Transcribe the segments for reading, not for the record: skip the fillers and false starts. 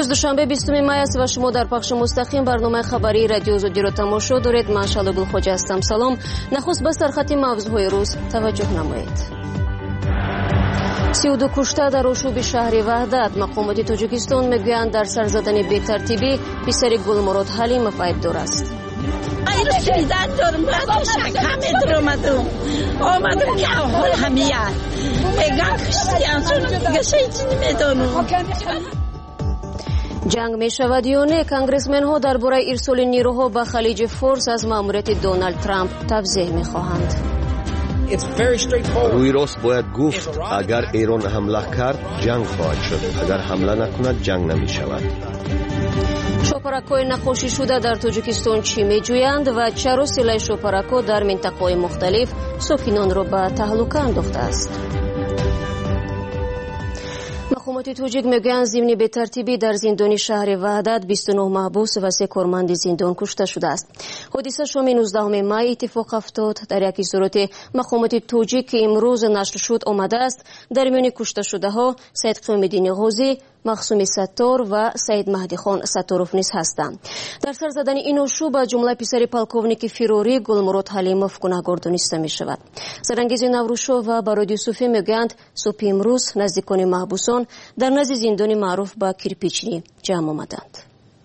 امروز دوشنبه 20 مای است و شما در پخش مستقیم برنامه خبری رادیو آزادی را تماشا دارید. من شعله گلخوجه هستم. سلام. نخست به سرخط موضوعهای روز توجه نمایید. 32 کشته در آشوب شهر وحدت. مقامات تاجیکستان میگویند در سر زدن بی‌ترتیبی پسر گلمراد حلیمов ایبدار است. جنگ می شود یا نه؟ کانگرسمن ها درباره ارسال نیروها به خلیج فارس از ماموریت دونالد ترامپ توضیح می خواهند. روی راست باید گفت اگر ایران حمله کرد جنگ خواهد شد، اگر حمله نکند جنگ نمی شود. شوپرک‌های نقاشی شده در تاجیکستان چی می‌جویند و چرا سیلای شوپرک‌ها در منطقه‌های مختلف ساکنان را به تهلکه انداخته است؟ مقامات تاجیک میگویند ضمن بی‌ترتیبی در زندان شهر وحدت 29 محبوس و 3 کارمند زندان کشته شده است. حادثه شام 19 مای اتفاق افتاد. در یک صورت مقامات تاجیک که امروز نشر شد آمده است در میان کشته شده‌ها سید قیام‌الدین غازی، مخصوم ستار و سید مهدی خان ستاروف نیز هستند. در سر زدن این آشوب از جمله پسر پالکوونیک فراری گلمراد حلیمов گناهکار دانسته می شود. زرانگیز نوروشو و برادی صوفی میگویند صبح امروز نزدیکان محبوسان در نزد زندان معروف به کیرپیچنی جمع آمدند.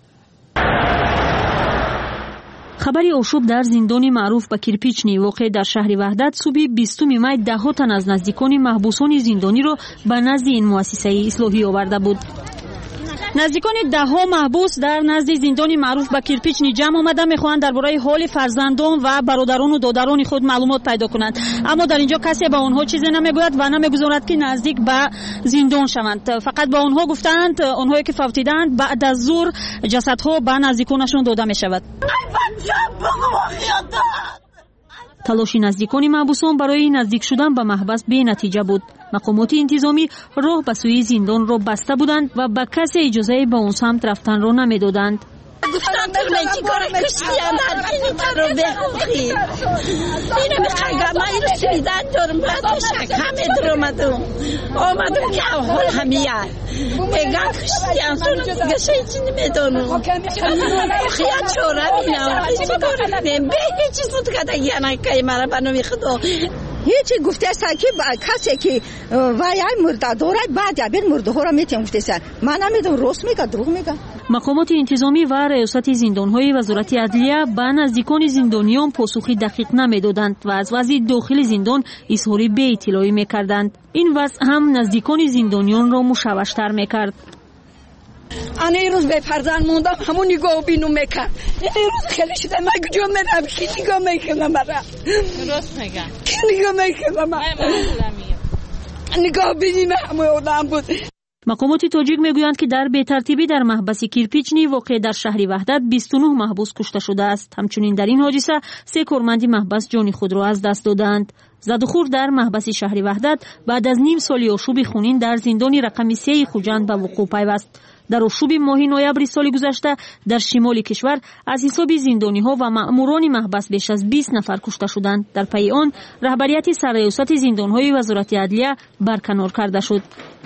خبری آشوب در زندان معروف به کیرپیچنی واقع در شهر وحدت صبح 20 مای 10 تن از نزدیکان محبوسان زندانی را به نزد این مؤسسه اصلاحی آورده بود. نزدیکان 10 محبوس در نزد زندان معروف به کیرپیچنی جمع آمده میخواهند درباره حال فرزندان و برادران و دادران خود معلومات پیدا کنند، اما در اینجا کسی به آنها چیزی نمیگوید و نمیگذارد که نزدیک به زندان شوند. فقط به آنها گفتند آنهایی که فوتیدند بعد از ظهر جسدها به نزدیکانشان داده می شود. تلاش نزدیکان محبوسان برای نزدیک شدن به محبس بی نتیجه بود. مقامات انتظامی راه به سوی زندان را بسته بودند و به کسی اجازه به اون سمت رفتن را نمیدادند. گفتن تو چی کار کشتیان این کارو بخوخی اینو میخوایم من اینو سریدن دارم بعد شک همه در آمدم که حال همیه بگن کشتیان سونو دیگه شیچی نمیدانم خیال چوره بینم چی کار بیم به هیچی سود کدگی نکایی مرا بنامی خدا هیچی گفته است که کسی که وایای مرده داره بعد یا بین مرده ها را میتیم گفته است. من نمیدونم راست میگه دروغ میگه. مقامات انتظامی و ریاست زندان‌های وزارت عدلیه به نزدیکان زندانیان پاسخی دقیق نمیدادند و از وضع داخل زندان اظهار بی اطلاعی میکردند. این وضع هم نزدیکان زندانیان را مشوش‌تر میکرد. انا این روز به فرزند موندم همون نگاه بینو میکرد. این روز خیلی شده من کجا میرم کی نگاه میکنم مرا درست میگم کی نگاه میکنم من نگاه بینیم همون آدم بود. مقامات تاجیک میگویند که در بی‌ترتیبی در محبس کیرپیچنی واقع در شهر وحدت 29 محبوس کشته شده است. همچنین در این حادثه 3 کارمند محبس جان خود را از دست دادند. زد و خورد در محبس شهر وحدت بعد از نیم سال آشوب خونین در زندان رقم 3 خوجند به وقوع پیوست. در آشوب ماه نوامبر سال گذشته در شمال کشور از حساب زندانی‌ها و مأموران محبس بیش از 20 نفر کشته شدند. در پی آن رهبریت سرریاست زندان‌های وزارت عدلیه برکنار کرده شد.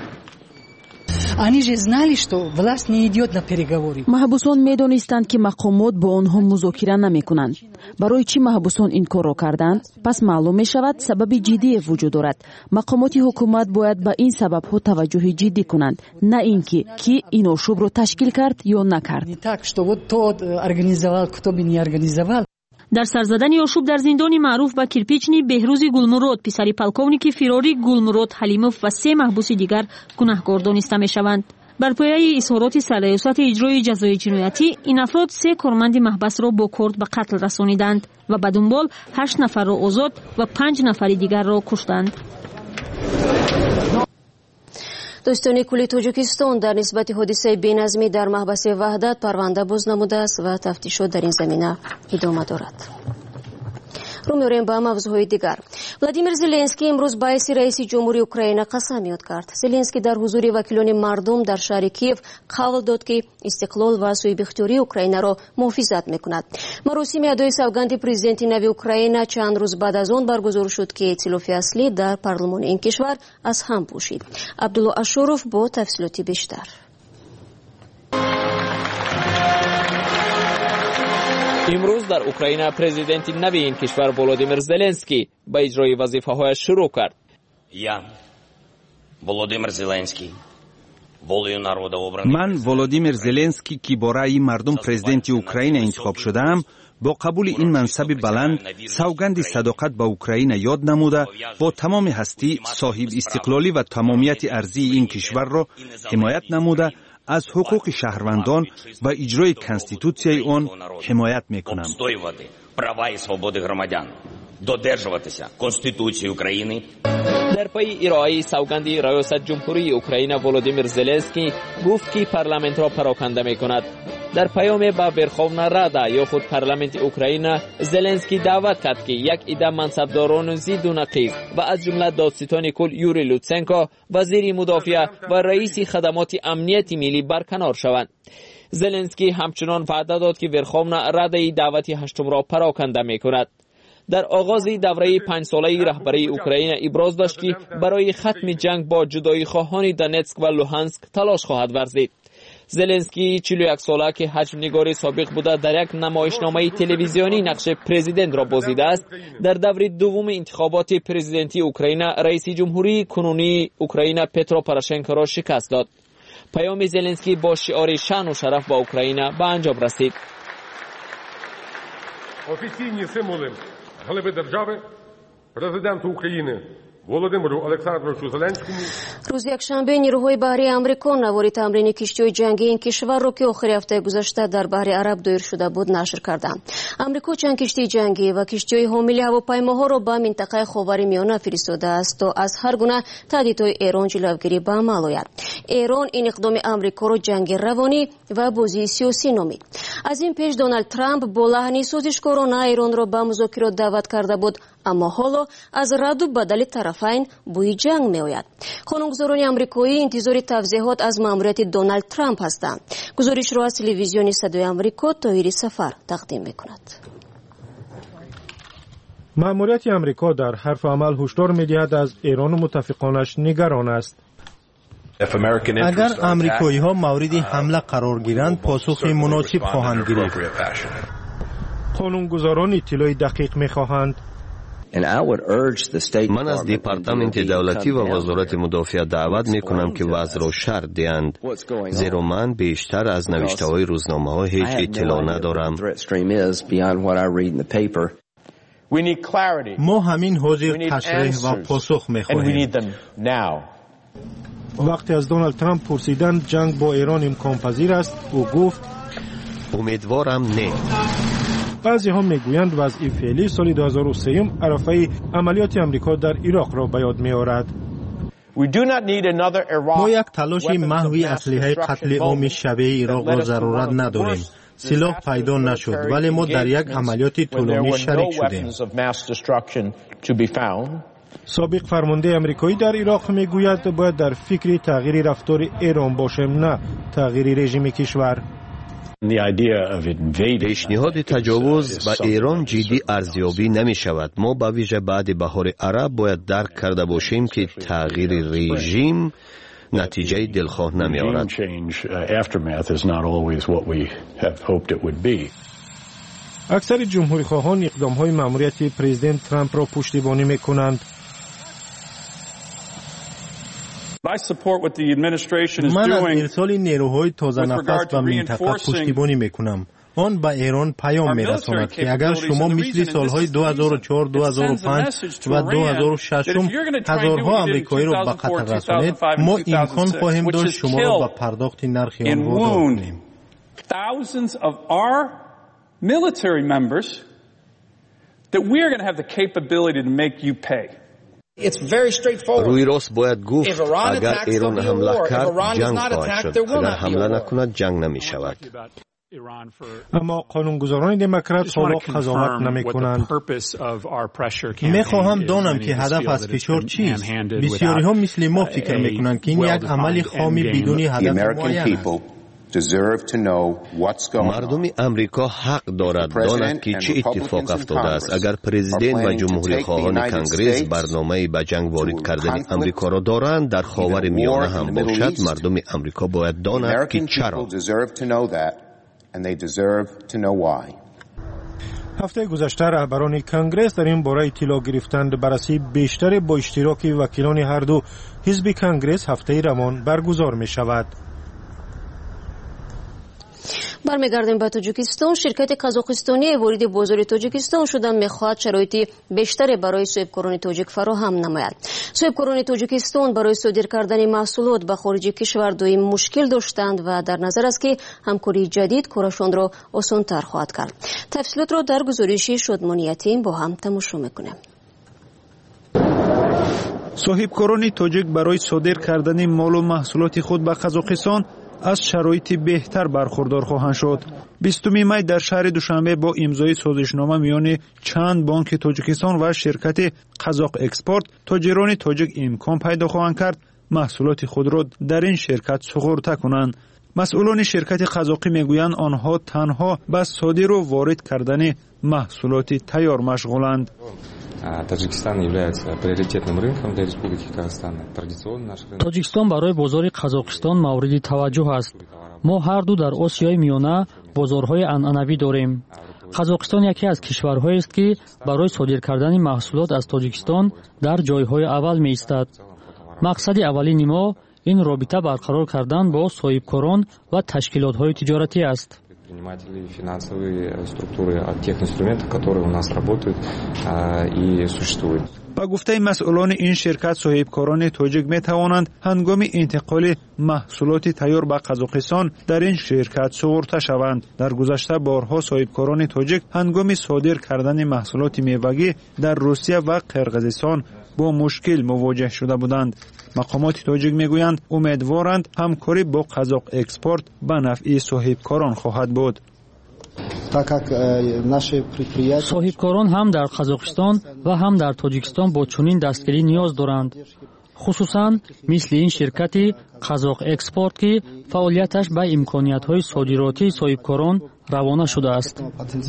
Они же знали, что власть не идет на переговоры. محبوسان می‌دانستند که مقامات با آنها مذاکره نمی‌کنند. برای چی محبوسان این کار را کردند؟ پس معلوم می‌شود سبب جدی وجود دارد. مقامات حکومت باید به این سبب‌ها توجه جدی کنند، نه اینکه کی این آشوب را تشکیل کرد یا نکرد. Не так, что вот тот организовал, кто бы не организовал. در سرزدن آشوب در زندان معروف به کیرپیچنی بهروز گلمراد پسر پالکوونیک فراری گلمراد حلیمov و 3 محبوس دیگر گناهکار دانسته می‌شوند. بر پایه اظهارات سرریاست اجرای جزای جنایتی این افراد 3 کارمند محبس را با کارد به قتل رسانیدند و به دنبال 8 نفر را آزاد و 5 نفر دیگر را کشتند. دوستان کل تاجیکستان در نسبت حادثه بی‌نظمی در محبس وحدت پرونده باز نموده است و تفتیشات در این زمینه ادامه دارد. رو می‌آوریم به موضوعهای دیگر. ولادیمیر زلنسکی امروز باعث رئیس جمهوری اوکراین قسم یاد کرد. زلنسکی در حضور وکیلان مردم در شهر کیف قول داد که استقلال و سوء اوکراین را محافظت می‌کند. مراسم ادای سوگند پرزیدنت نوی اوکراین چند روز بعد از آن برگزار شد که ائتلاف اصلی در پارلمان این کشور از هم پوشید. عبدالله اشوروف با تفصیلات بیشتر. امروز در اوکراین پرزیدنت نوی این کشور ولودیمیر زلنسکی با اجرای وظیفه‌هایش شروع کرد. من ولودیمیر زلنسکی که با رأی مردم پرزیدنت اوکراین انتخاب شدم، با قبول این منصب بلند سوگند صداقت با اوکراین یاد نموده با تمام هستی صاحب استقلالی و تمامیت ارضی این کشور را حمایت نموده از حقوق شهروندان و اجرای کنستیتوسیای آن حمایت میکنم. در پی ارائه سوگند ریاست جمهوری اوکراین ولودیمیر زلنسکی گفت که پارلمانت را پراکنده میکند. در پیام به ورخونا رادا یا خود پارلمانت اوکراین زلنسکی دعوت کرد که یک عده منصبداران ضد و نقیض و از جمله دادستان کل یوری لوتسنکو وزیر مدافع و رئیس خدمات امنیت ملی برکنار شوند. زلنسکی همچنان وعده داد که ورخونا رادا دعوت هشتم را پراکنده میکند. در آغاز دوره 5 ساله رهبری اوکراین ابراز داشت که برای ختم جنگ با جدایی خواهان دونتسک و لوهانسک تلاش خواهد ورزید. زلنسکی 41 ساله که حجم نگاری سابق بوده در یک نمایشنامه تلویزیونی نقش پرزیدنت را بازیده است، در دور دوم انتخابات پرزیدنتی اوکراین رئیس جمهوری کنونی اوکراین پترو پوراشنکو را شکست داد. پیام زلنسکی با شعار شان و شرف با اوکراین به انجام رسید. Офіційні символи глави держави президенту України Володимиру Олександровичу Зеленському. روز یکشنبه نیروهای بحری آمریکا نوار تمرین کشتی‌های جنگی این کشور را که آخر هفته گذشته در بحر عرب دایر شده بود نشر کردند. آمریکا چند کشتی جنگی و کشتی‌های حامل هواپیماها را به منطقه خاورمیانه فرستاده است تا از هر گونه تهدیدهای ایران جلوگیری به عمل آید. ایران این اقدام آمریکا را جنگ روانی و بازی سیاسی نامید. از این پیش دونالد ترامپ با لحنی سازشکارانه ایران را به مذاکرات دعوت کرده بود، اما حالا از رد و بدل طرفین بوی جنگ می آید. قانونگذاران آمریکایی انتظار توضیحات از ماموریت دونالد ترامپ هستند. گزارش را از تلویزیون صدای آمریکا طاهری سفر تقدیم می کند. ماموریت آمریکا در حرف عمل هشدار می دهد از ایران و متفقانش نگران است. اگر آمریکایی ها مورد حمله قرار گیرند پاسخ مناسب خواهند گرفت. قانونگذاران اطلاع دقیق می خواهند. من از دیپارتمنت دولتی و وزارت مدافع دعوت می کنم که وضع را شرح دهند، زیرا من بیشتر از نوشته های روزنامه ها هیچ اطلاع ندارم. ما همین حاضر تشریح و پاسخ می خواهیم. وقتی از دونالد ترامپ پرسیدند جنگ با ایران امکان پذیر است، او گفت امیدوارم نه. بعضی ها میگویند وضع فعلی سال 2003 عرفه عملیات آمریکا در عراق را به یاد می‌آورد. ما یک تلاش محوی اسلحه قتل عام شبیه عراق را ضرورت نداریم. سلاح پیدا نشد ولی ما در یک عملیات طولانی شریک شدیم. سابق فرمانده آمریکایی در عراق میگوید باید در فکر تغییر رفتار ایران باشیم، نه تغییر رژیم کشور. پیشنهاد تجاوز به ایران جدی ارزیابی نمی شود. ما به ویژه بعد بهار عرب باید درک کرده باشیم که تغییر رژیم نتیجه دلخواه نمی آورد. اکثر جمهوری خواهان اقدام های ماموریت پرزیدنت ترامپ را پشتیبانی می کنند. من از ارسال نیروهای تازه نفس به منطقه پشتیبانی میکنم. آن به ایران پیام میرساند که اگر شما مثل سالهای 2004، 2005 و 2006 هزارها آمریکایی را به خطر رسانید، ما امکان خواهیم داشت شما را به پرداخت نرخ آن وادار کنیم. Thousands of our military members that we are going to have the capability to make you pay. روی راست باید گفت اگر ایران حمله کرد جنگ خواهد شد، اگر حمله نکند جنگ نمی شود. اما قانونگذاران دموکرات حالا قضاوت نمی کنند. می خواهم دانم که هدف از فشار چیست. بسیاری ها مثل ما فکر می کنند که این یک عمل خامی بدون هدف معین است. مردم امریکا حق دارد داند که چه اتفاق افتاده است. اگر پرزیدنت و جمهوری خواهان کنگره برنامه به جنگ وارد کردن امریکا را دارند، در خاورمیانه هم باشد، مردم امریکا باید داند که چرا. هفته گذشته رهبران کنگرس در این باره اطلاع گرفتند بررسی بیشتر با اشتراک وکیلان هر دو حزب کنگرس هفته رمان برگزار می شود. برمیگردیم به تاجیکستان. شرکت قزاقستانی وارد بازار تاجیکستان شده میخواهد شرایط بیشتری برای صاحبکاران تاجیک فراهم نماید. صاحبکاران تاجیکستان برای صادر کردن محصولات به خارج کشور دویم مشکل داشتند و در نظر است که همکاری جدید کارشان را آسان‌تر خواهد کرد. تفصیلات را در گزارش شادمانی یتیم با هم تماشا میکنیم. صاحبکاران تاجیک برای صادر کردن مال و محصولات خود به قزاقستان از شرایط بهتر برخوردار خواهند شد. 20 می در شهر دوشنبه با امضای سازشنامه میان چند بانک تاجیکستان و شرکت قزاق اکسپورت تاجران تاجیک امکان پیدا خواهند کرد محصولات خود را در این شرکت سپرده کنند. مسئولان شرکت قزاقی میگویند آنها تنها به صادر و وارد کردن محصولات تیار مشغولند. тоҷикистон барои бозори қазоқистон мавриди таваҷҷӯҳ аст. мо ҳар ду дар осиёи миёна бозорҳои анъанавӣ дорем. қазоқистон яке аз кишварҳоест ки барои содир кардани маҳсулот аз тоҷикистон дар ҷойҳои аввал меистад. мақсади аввалини мо ин робита барқарор кардан бо соҳибкорон ва ташкилотҳои тиҷоратӣ аст. финансовые структуры от тех инструментов, которые у нас работают и существуют. با گفته مسئولان این شرکت صاحبکاران تاجیک می توانند هنگام انتقال محصولات تیار به قزاقستان در این شرکت سپرده شوند. در گذشته بارها صاحبکاران تاجیک هنگام صادر کردن محصولات میوگی در روسیه و قرقیزستان با مشکل مواجه شده بودند. مقامات تاجیک میگویند امیدوارند همکاری با قزاق اکسپورت به نفع صاحبکاران خواهد بود. صاحبکاران هم در قزاقستان و هم در تاجیکستان با چنین دستگیری نیاز دارند. خصوصاً مثل این شرکت قزاق اکسپورت که فعالیتش به امکانیت‌های صادراتی صاحبکاران روانه شده است.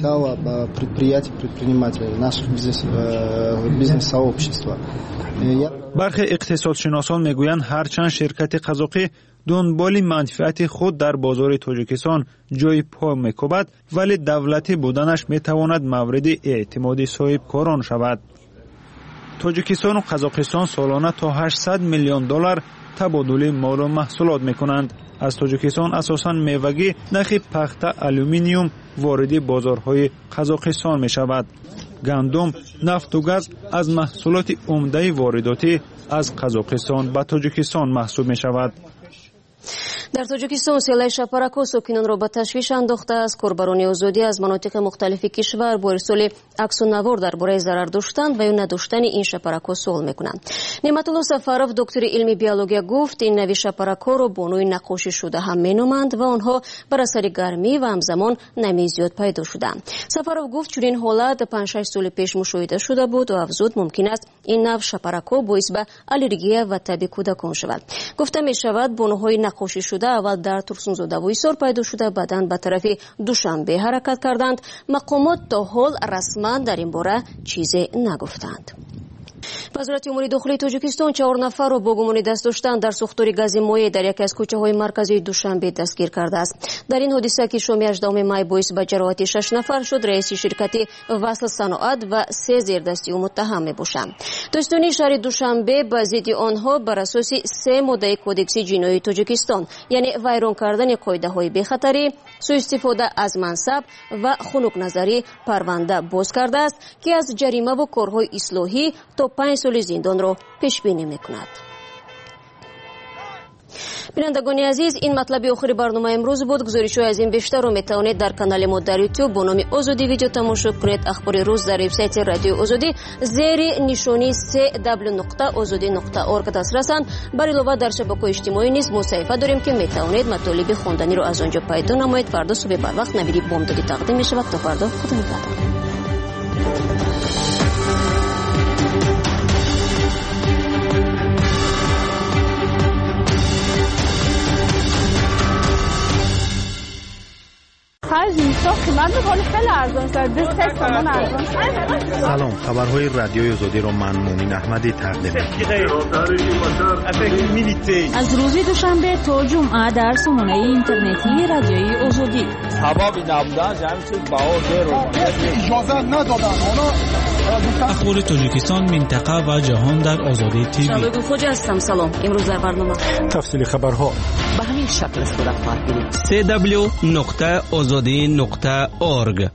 برخی اقتصادشناسان میگویند هرچند شرکت قزاقی دنبال منفعت خود در بازار تاجیکستان جای پا میکوبد ولی دولتی بودنش میتواند مورد اعتماد صاحبکاران شود. تاجیکستان و قزاقستان سالانه تا 800 میلیون دلار تبادل مال و محصولات میکنند. از تاجیکستان اساساً میوگی نخی پخته آلومینیوم وارد بازارهای قزاقستان می شود. گندم، نفت و گاز از محصولات عمده وارداتی از قزاقستان به تاجیکستان محسوب می شود. در تاجیکستان سیلای شپرکو ساکنان را به تشویش انداخته است. کاربران آزادی از مناطق مختلف کشور با ارسال عکس و نوار درباره ضرر داشتن و یا نداشتن این شپرکو سوال میکنند. نعمت الله سفرов دکتر علمی بیولوژی گفت این نوع شپرکو را بانوی نقاشی شده هم مینامند و آنها بر اثر گرمی و همزمان نمی زیاد پیدا شدند. سفرов گفت چنین حالت 5-6 سال پیش مشاهده شده بود و افزود ممکن است این نوع شپرکو باعث به آلرژی و تب کودکان شود. گفته می شود بانوهای نقاشی شده اول در ترسونزاده و ایسار پیدا شده بعداً به طرف دوشنبه حرکت کردند. مقامات تا حال رسما در این باره چیزی نگفتند. وزارت امور داخلی تاجیکستان 4 نفر را با گمان دست داشتن در سوختار گاز مایع در یکی از کوچه‌های مرکزی دوشنبه دستگیر کرده است. در این حادثه که شام 18 می باعث به جراحت 6 نفر شد، رئیس شرکت وصل صنعت و 3 زیردستی او متهم میباشند. دستانی شهر دوشنبه به ضد آنها بر اساس 3 ماده کودکس جنایی تاجیکستان یعنی ویران کردن قاعده‌های بی‌خطری، سوء استفاده از منصب و خنک نظری پرونده باز کرده است که از جریمه و کارهای اصلاحی تا 5 سال زندان را پیش بینی میکند. بینندگان عزیز، این مطلب آخر برنامه امروز بود. گزارش‌های از این بیشتر رو میتوانید در کانال ما در یوتیوب با نام آزادی ویدیو تماشا کنید. اخبار روز در وبسایت رادیو آزادی زیر نشانی www.azadi.org دسترسند. بر علاوه در شبکه‌های اجتماعی نیز ما صفحه داریم که میتوانید مطالب خواندنی رو از آنجا پیدا نمایید. فردا صبح بر وقت نویدی بامدادی تقدیم میشود. تا فردا، خدا نگهدار. هر زمستان سلام، خبرهای رادیوی آزادی را من مومن احمدی تقدیم از روز دوشنبه تا جمعه در سامانه اینترنتی رادیوی آزادی. اخبار تاجیکستان، منطقه و جهان در آزادی تیوی. شباب خوش هستم. سلام. امروز در برنامه تفصیل خبرها به همین شکل صورت خواهد گرفت. www.azadi.org.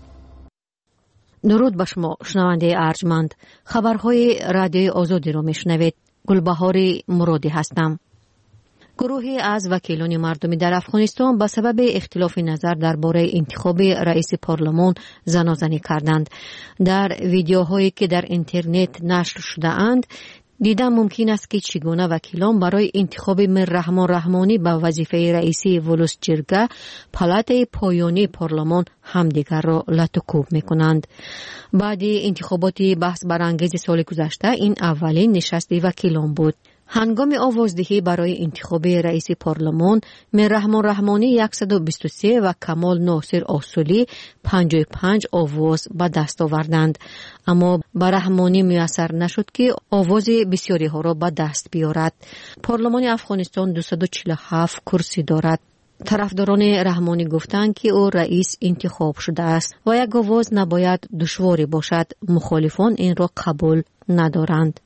درود بر شما شنونده ارجمند. خبرهای رادیوی آزادی را میشنوید. گلبهار مرادی هستم. گروهی از وکیلان مردمی در افغانستان به سبب اختلاف نظر درباره انتخاب رئیس پارلمان زنازنی کردند. در ویدیوهایی که در اینترنت نشر شده اند دیدن ممکن است که چگونه وکیلان برای انتخاب میررحمان رحمانی به وظیفه رئیسی ولس جرگه پالات پایانی پارلمان همدیگر را لطوکوب میکنند. بعد انتخابات بحث برانگیز سال گذشته این اولین نشست وکیلان بود. هنگام آوازدهی برای انتخاب رئیس پارلمان میررحمان رحمانی 123 و کمال ناصر اصولی 55 آواز به دست آوردند، اما به رحمانی میسر نشد که آواز بسیاری ها را به دست بیارد. پارلمان افغانستان 247 کرسی دارد. طرفداران رحمانی گفتند که او رئیس انتخاب شده است و یک آواز نباید دشواری باشد. مخالفان این را قبول ندارند.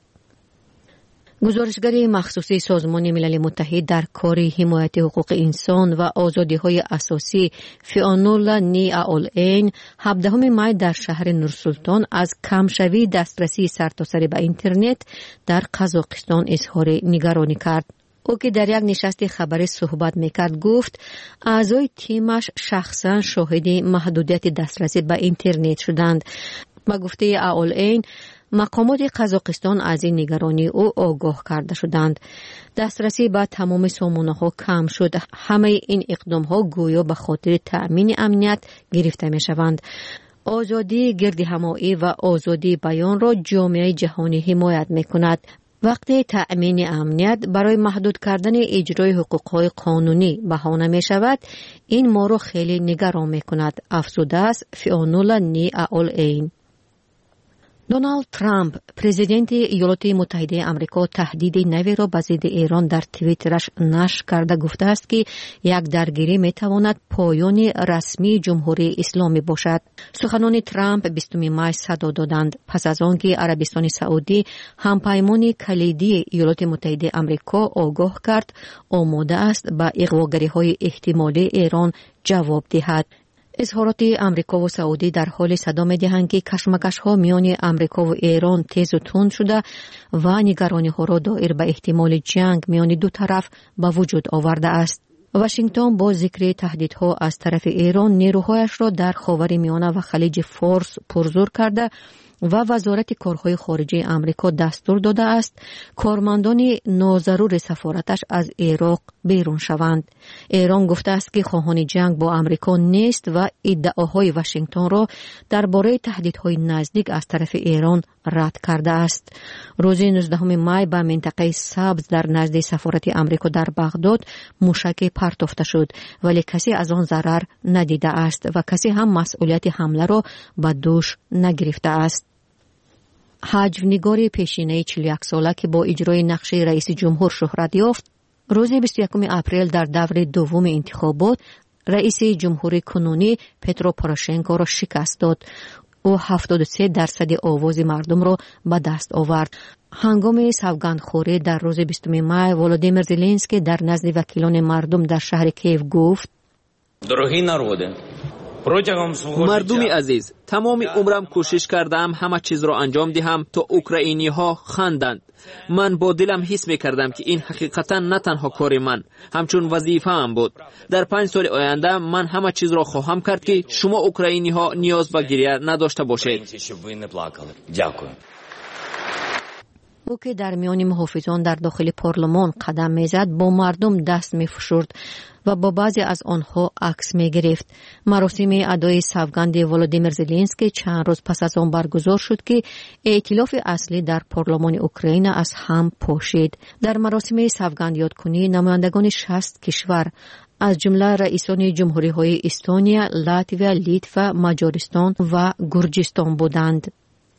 گزارشگر مخصوصی سازمان ملل متحد در کار حمایت حقوق انسان و آزادی‌های اساسی فیانولا نی اولین 17 می در شهر نورسلطان از کمشوی دسترسی سرتاسر به اینترنت در قزاقستان اظهار نگرانی کرد. او که در یک نشست خبری صحبت میکرد گفت اعضای تیمش شخصا شاهد محدودیت دسترسی به اینترنت شدند. با گفته اولین مقامات قزاقستان از این نگرانی او آگاه کرده شدند. دسترسی به تمام سامانه‌ها کم شد. همه این اقدام‌ها گویا به خاطر تأمین امنیت گرفته می‌شوند. آزادی گردهمایی و آزادی بیان را جامعه جهانی حمایت می‌کند. وقتی تأمین امنیت برای محدود کردن اجرای حقوق‌های قانونی بهانه می‌شود، این ما را خیلی نگران می‌کند. افزوده است فیانولا نی اولین. دونالد ترامپ پرزیدنت ایالات متحده آمریکا تهدید نوی را به ضد ایران در توییترش نشر کرده گفته است که یک درگیری میتواند پایان رسمی جمهوری اسلامی باشد. سخنان ترامپ 20 می صدا دادند پس از آنکه عربستان سعودی همپیمان کلیدی ایالات متحده آمریکا آگاه کرد آماده است به اغواگری‌های احتمالی ایران جواب دهد. اظهارات امریکا و سعودی در حال صدا می‌دهند که کشمکش‌ها میان امریکا و ایران تیز و تند شده و نگرانی‌ها را دایر به احتمال جنگ میان دو طرف به وجود آورده است. واشنگتن با ذکر تهدیدها از طرف ایران نیروهایش را در خاورمیانه و خلیج فارس پرزور کرده و وزارت کارهای خارجه امریکا دستور داده است کارمندان ناضرور سفارتش از عراق بیرون شوند. ایران گفته است که خواهان جنگ با امریکا نیست و ادعاهای واشنگتن را درباره تهدیدهای نزدیک از طرف ایران رد کرده است. روز 19 می به منطقه سبز در نزد سفارت امریکا در بغداد موشک پرتافته شد، ولی کسی از آن ضرر ندیده است و کسی هم مسئولیت حمله را به دوش نگرفته است. حجو‌نگار پیشینه 41 ساله که با اجرای نقش رئیس جمهور شهرت یافت، روز 21 اپریل در دور دوم انتخابات رئیس جمهور کنونی پترو پوروشنکو را شکست داد. او 73% آواز مردم را به دست آورد. هنگام سوگندخوری در روز 20 می ولودیمیر زلنسکی در نزد وکیلان مردم در شهر کیف گفت: دروهی نروده مردمی عزیز، تمام عمرم کوشش کردم همه چیز را انجام دهم تا اوکراینی ها خندند. من با دلم حس میکردم که این حقیقتا نه تنها کار من، همچون وظیفه هم بود. در 5 سال آینده من همه چیز را خواهم کرد که شما اوکراینی ها نیاز به گریه نداشته باشید. او که در میان محافظان در داخل پارلمان قدم میزد با مردم دست میفشرد و با بعضی از آنها عکس میگرفت. مراسم ادای سوگند ولودیمیر زلنسکی چند روز پس از آن برگزار شد که ائتلاف اصلی در پارلمان اوکراین از هم پاشید. در مراسم سوگند یادکنی نمایندگان 60 کشور از جمله رئیسان جمهوری‌های استونیا، لاتویا، لیتوا، مجارستان و گرجستان بودند.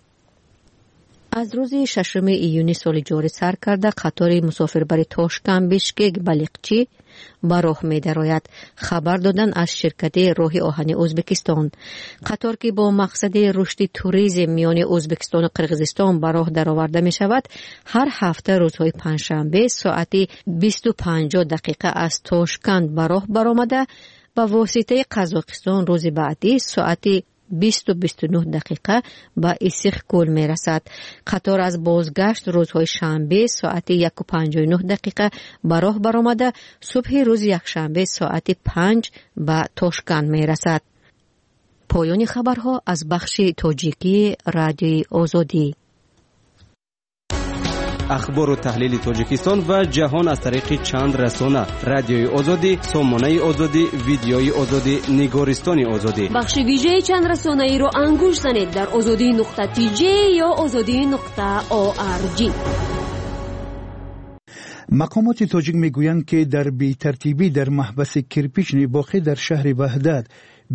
از روز 6 ایون سال جاری سر کرده قطار مسافربر تاشکند بیشکک بلیقچی به راه می درآید. خبر دادن از شرکت راه آهن ازبکستان. قطار که با مقصد رشد توریسم میان ازبکستان و قرقیزستان به راه درآورده می شود، هر هفته روزهای پنجشنبه ساعت 20:50 از تاشکند به راه برآمده با واسطه قزاقستان روز بعدی ساعت 20:29 به اسیخگول می رسد. قطار از بازگشت روزهای شنبه ساعت 1:59 به راه برآمده صبح روز یکشنبه ساعت 5 به تاشکند می رسد. پایان خبرها از بخش تاجیکی رادیوی آزادی. اخبار و تحلیل تاجیکستان و جهان از طریق چند رسانه: رادیوی آزادی، سامانه آزادی، ویدیوی آزادی، نگارستان آزادی. بخش ویژه چند رسانه ای رو انگوش زنید در azadi.tj یا azadi.org. مقامات تاجیک میگویند که در بی‌ترتیبی در محبس کرپیچنی واقع در شهر وحدت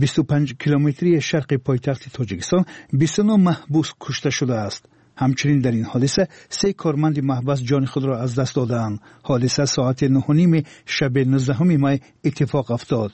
25 کیلومتری شرق پایتخت تاجیکستان 29 محبوس کشته شده است. همچنین در این حادثه 3 کارمند محبس جان خود را از دست دادند. حادثه ساعت 9:30 شب 19 می اتفاق افتاد.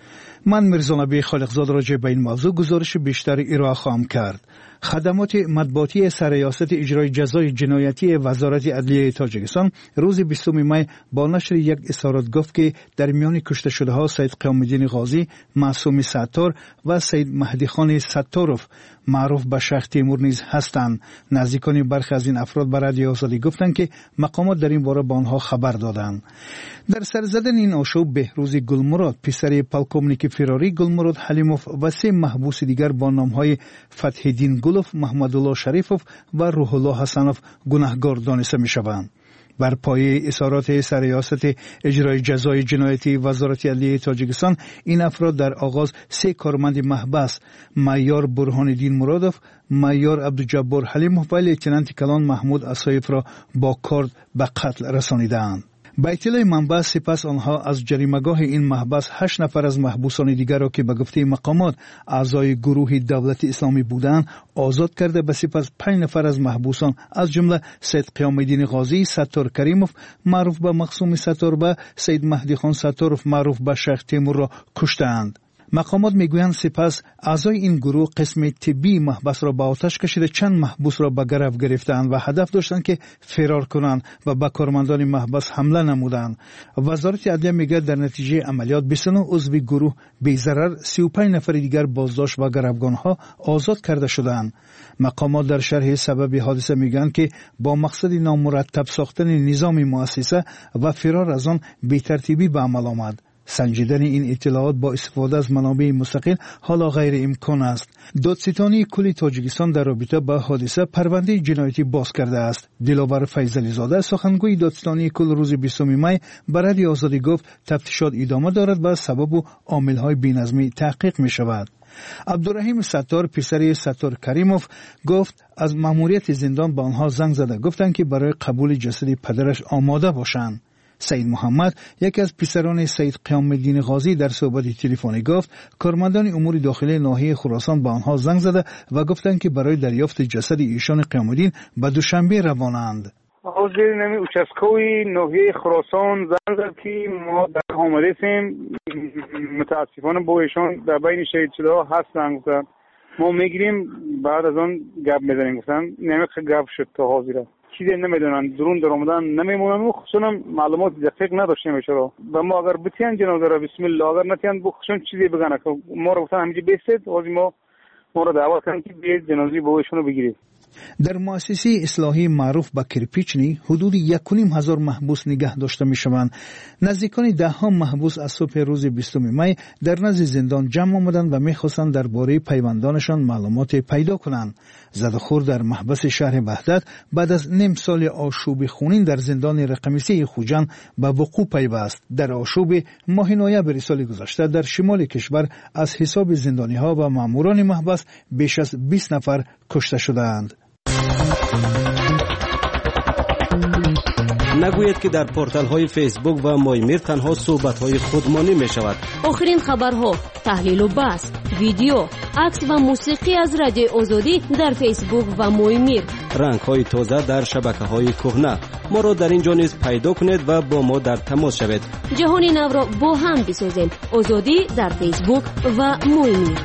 من میرزا نبی خالقزاد راجع به این موضوع گزارش بیشتر ارائه خواهم کرد. خدمات مطبوعاتی سرریاست اجرای جزای جنایتی وزارت عدلیه تاجیکستان روز 20 می با نشر یک اظهارات گفت که در میان کشته شده ها سید قیام الدین غازی، معصوم ستار و سید مهدی خان ستاروف معروف به شیخ تیمور نیز هستند. نزدیکان برخی از این افراد به رادیو آزادی گفتند که مقامات در این باره به آنها خبر دادند. در سر زدن این آشوب بهروز گلمراد پسر پالکومنیک فراری گلمراد حلیموف و 3 محبوس دیگر با نامهای فتح‌الدین گلوف، محمدالله شریفوف و روح الله حسنوف گناهکار دانسته می‌شوند. بر پایه اظهارات سرریاست اجرای جزای جنایتی وزارت عدلیه تاجیکستان این افراد در آغاز 3 کارمند محبس معیار برهان الدین مرادوف، معیار عبدالجبار حلیموف و لیتنانت کلان محمود اسایف را با کارد به قتل رسانیدند. با اطلاع منبع سپس آنها از جریمه‌گاه این محبس 8 نفر از محبوسان دیگر را که به گفته مقامات اعضای گروه دولت اسلامی بودند آزاد کرده و سپس 5 نفر از محبوسان از جمله سید قیام الدین غازی، ستار کریموف معروف به مقصوم ستار و سید مهدی خان ستاروف معروف به شیخ تیمور را کشتند. مقامات میگویند سپس اعضای این گروه قسم طبی محبس را به آتش کشیده چند محبوس را به گرفت گرفتند و هدف داشتند که فرار کنند و به کارمندان محبس حمله نمودند. وزارت عدلیه میگه در نتیجه عملیات 29 عضو گروه بی ضرر، 35 نفر دیگر بازداشت و گروگانها آزاد کرده شدند. مقامات در شرح سبب حادثه میگن که با مقصد نامرتب ساختن نظام مؤسسه و فرار از آن بی ترتیبی به عمل آمد. سنجیدن این اطلاعات با استفاده از منابع مستقل حالا غیر امکان است. دادستانی کل تاجیکستان در رابطه با حادثه پرونده جنایتی باز کرده است. دلاور فیضلی زاده سخنگوی دادستانی کل روز 20 می به رادیو آزادی گفت تفتیشات ادامه دارد و سبب و عامل‌های بی‌نظمی تحقیق می شود. عبدالرحیم ستار پسر ستار کریموف گفت از مأموریت زندان به آنها زنگ زده گفتند که برای قبول جسد پدرش آماده باشند. سید محمد یکی از پسران سید قیام الدین غازی در صحبت تلفنی گفت کارمندان امور داخلی ناحیه خراسان به آنها زنگ زده و گفتند که برای دریافت جسد ایشان قیام الدین به دوشنبه روانند. حاضر نمی اوچسکوی ناحیه خراسان زنگ زد که ما در آماده هستیم، متاسفانه با ایشان در بین شهید شده ها هستند، گفتن ما میگیریم بعد از آن گپ میزنیم. گفتن نمیخه گپ شد تا حاضره چیزی نمیدونن، درون در آمدن نمیمونن و خصوصا معلومات دقیق نداشتیم ایشان و ما اگر بتیان جنازه را بسم الله اگر نتیان بخشون چیزی بگن که ما رو گفتن همینجا بیستید و ما رو دعوت کردن که بیاید جنازه با ایشون رو بگیرید. در مؤسسه اصلاحی معروف به کرپیچنی حدود 1,500 محبوس نگه داشته می شوند. نزدیکان 10 محبوس از صبح روز 20 می در نزد زندان جمع آمدند و می خواستند درباره پیوندانشان معلومات پیدا کنند. زدخور در محبس شهر وحدت بعد از نیم سال آشوب خونین در زندان رقم 3 خوجان به وقوع پیوست. در آشوب ماه نوامبر سال گذشته در شمال کشور از حساب زندانی ها و ماموران محبس بیش از 20 نفر کشته شدند. نگویید که در پورتال‌های فیسبوک و مایمیر تنها صحبت‌های خودمانی می‌شود. آخرین خبرها، تحلیل و بحث، ویدیو، عکس و موسیقی از رادیوی آزادی در فیسبوک و مایمیر. رنگ‌های تازه در شبکه‌های کهنه. ما را در اینجا نیز پیدا کنید و با ما در تماس شوید. جهان نو را با هم بسازیم. آزادی در فیسبوک و مایمیر.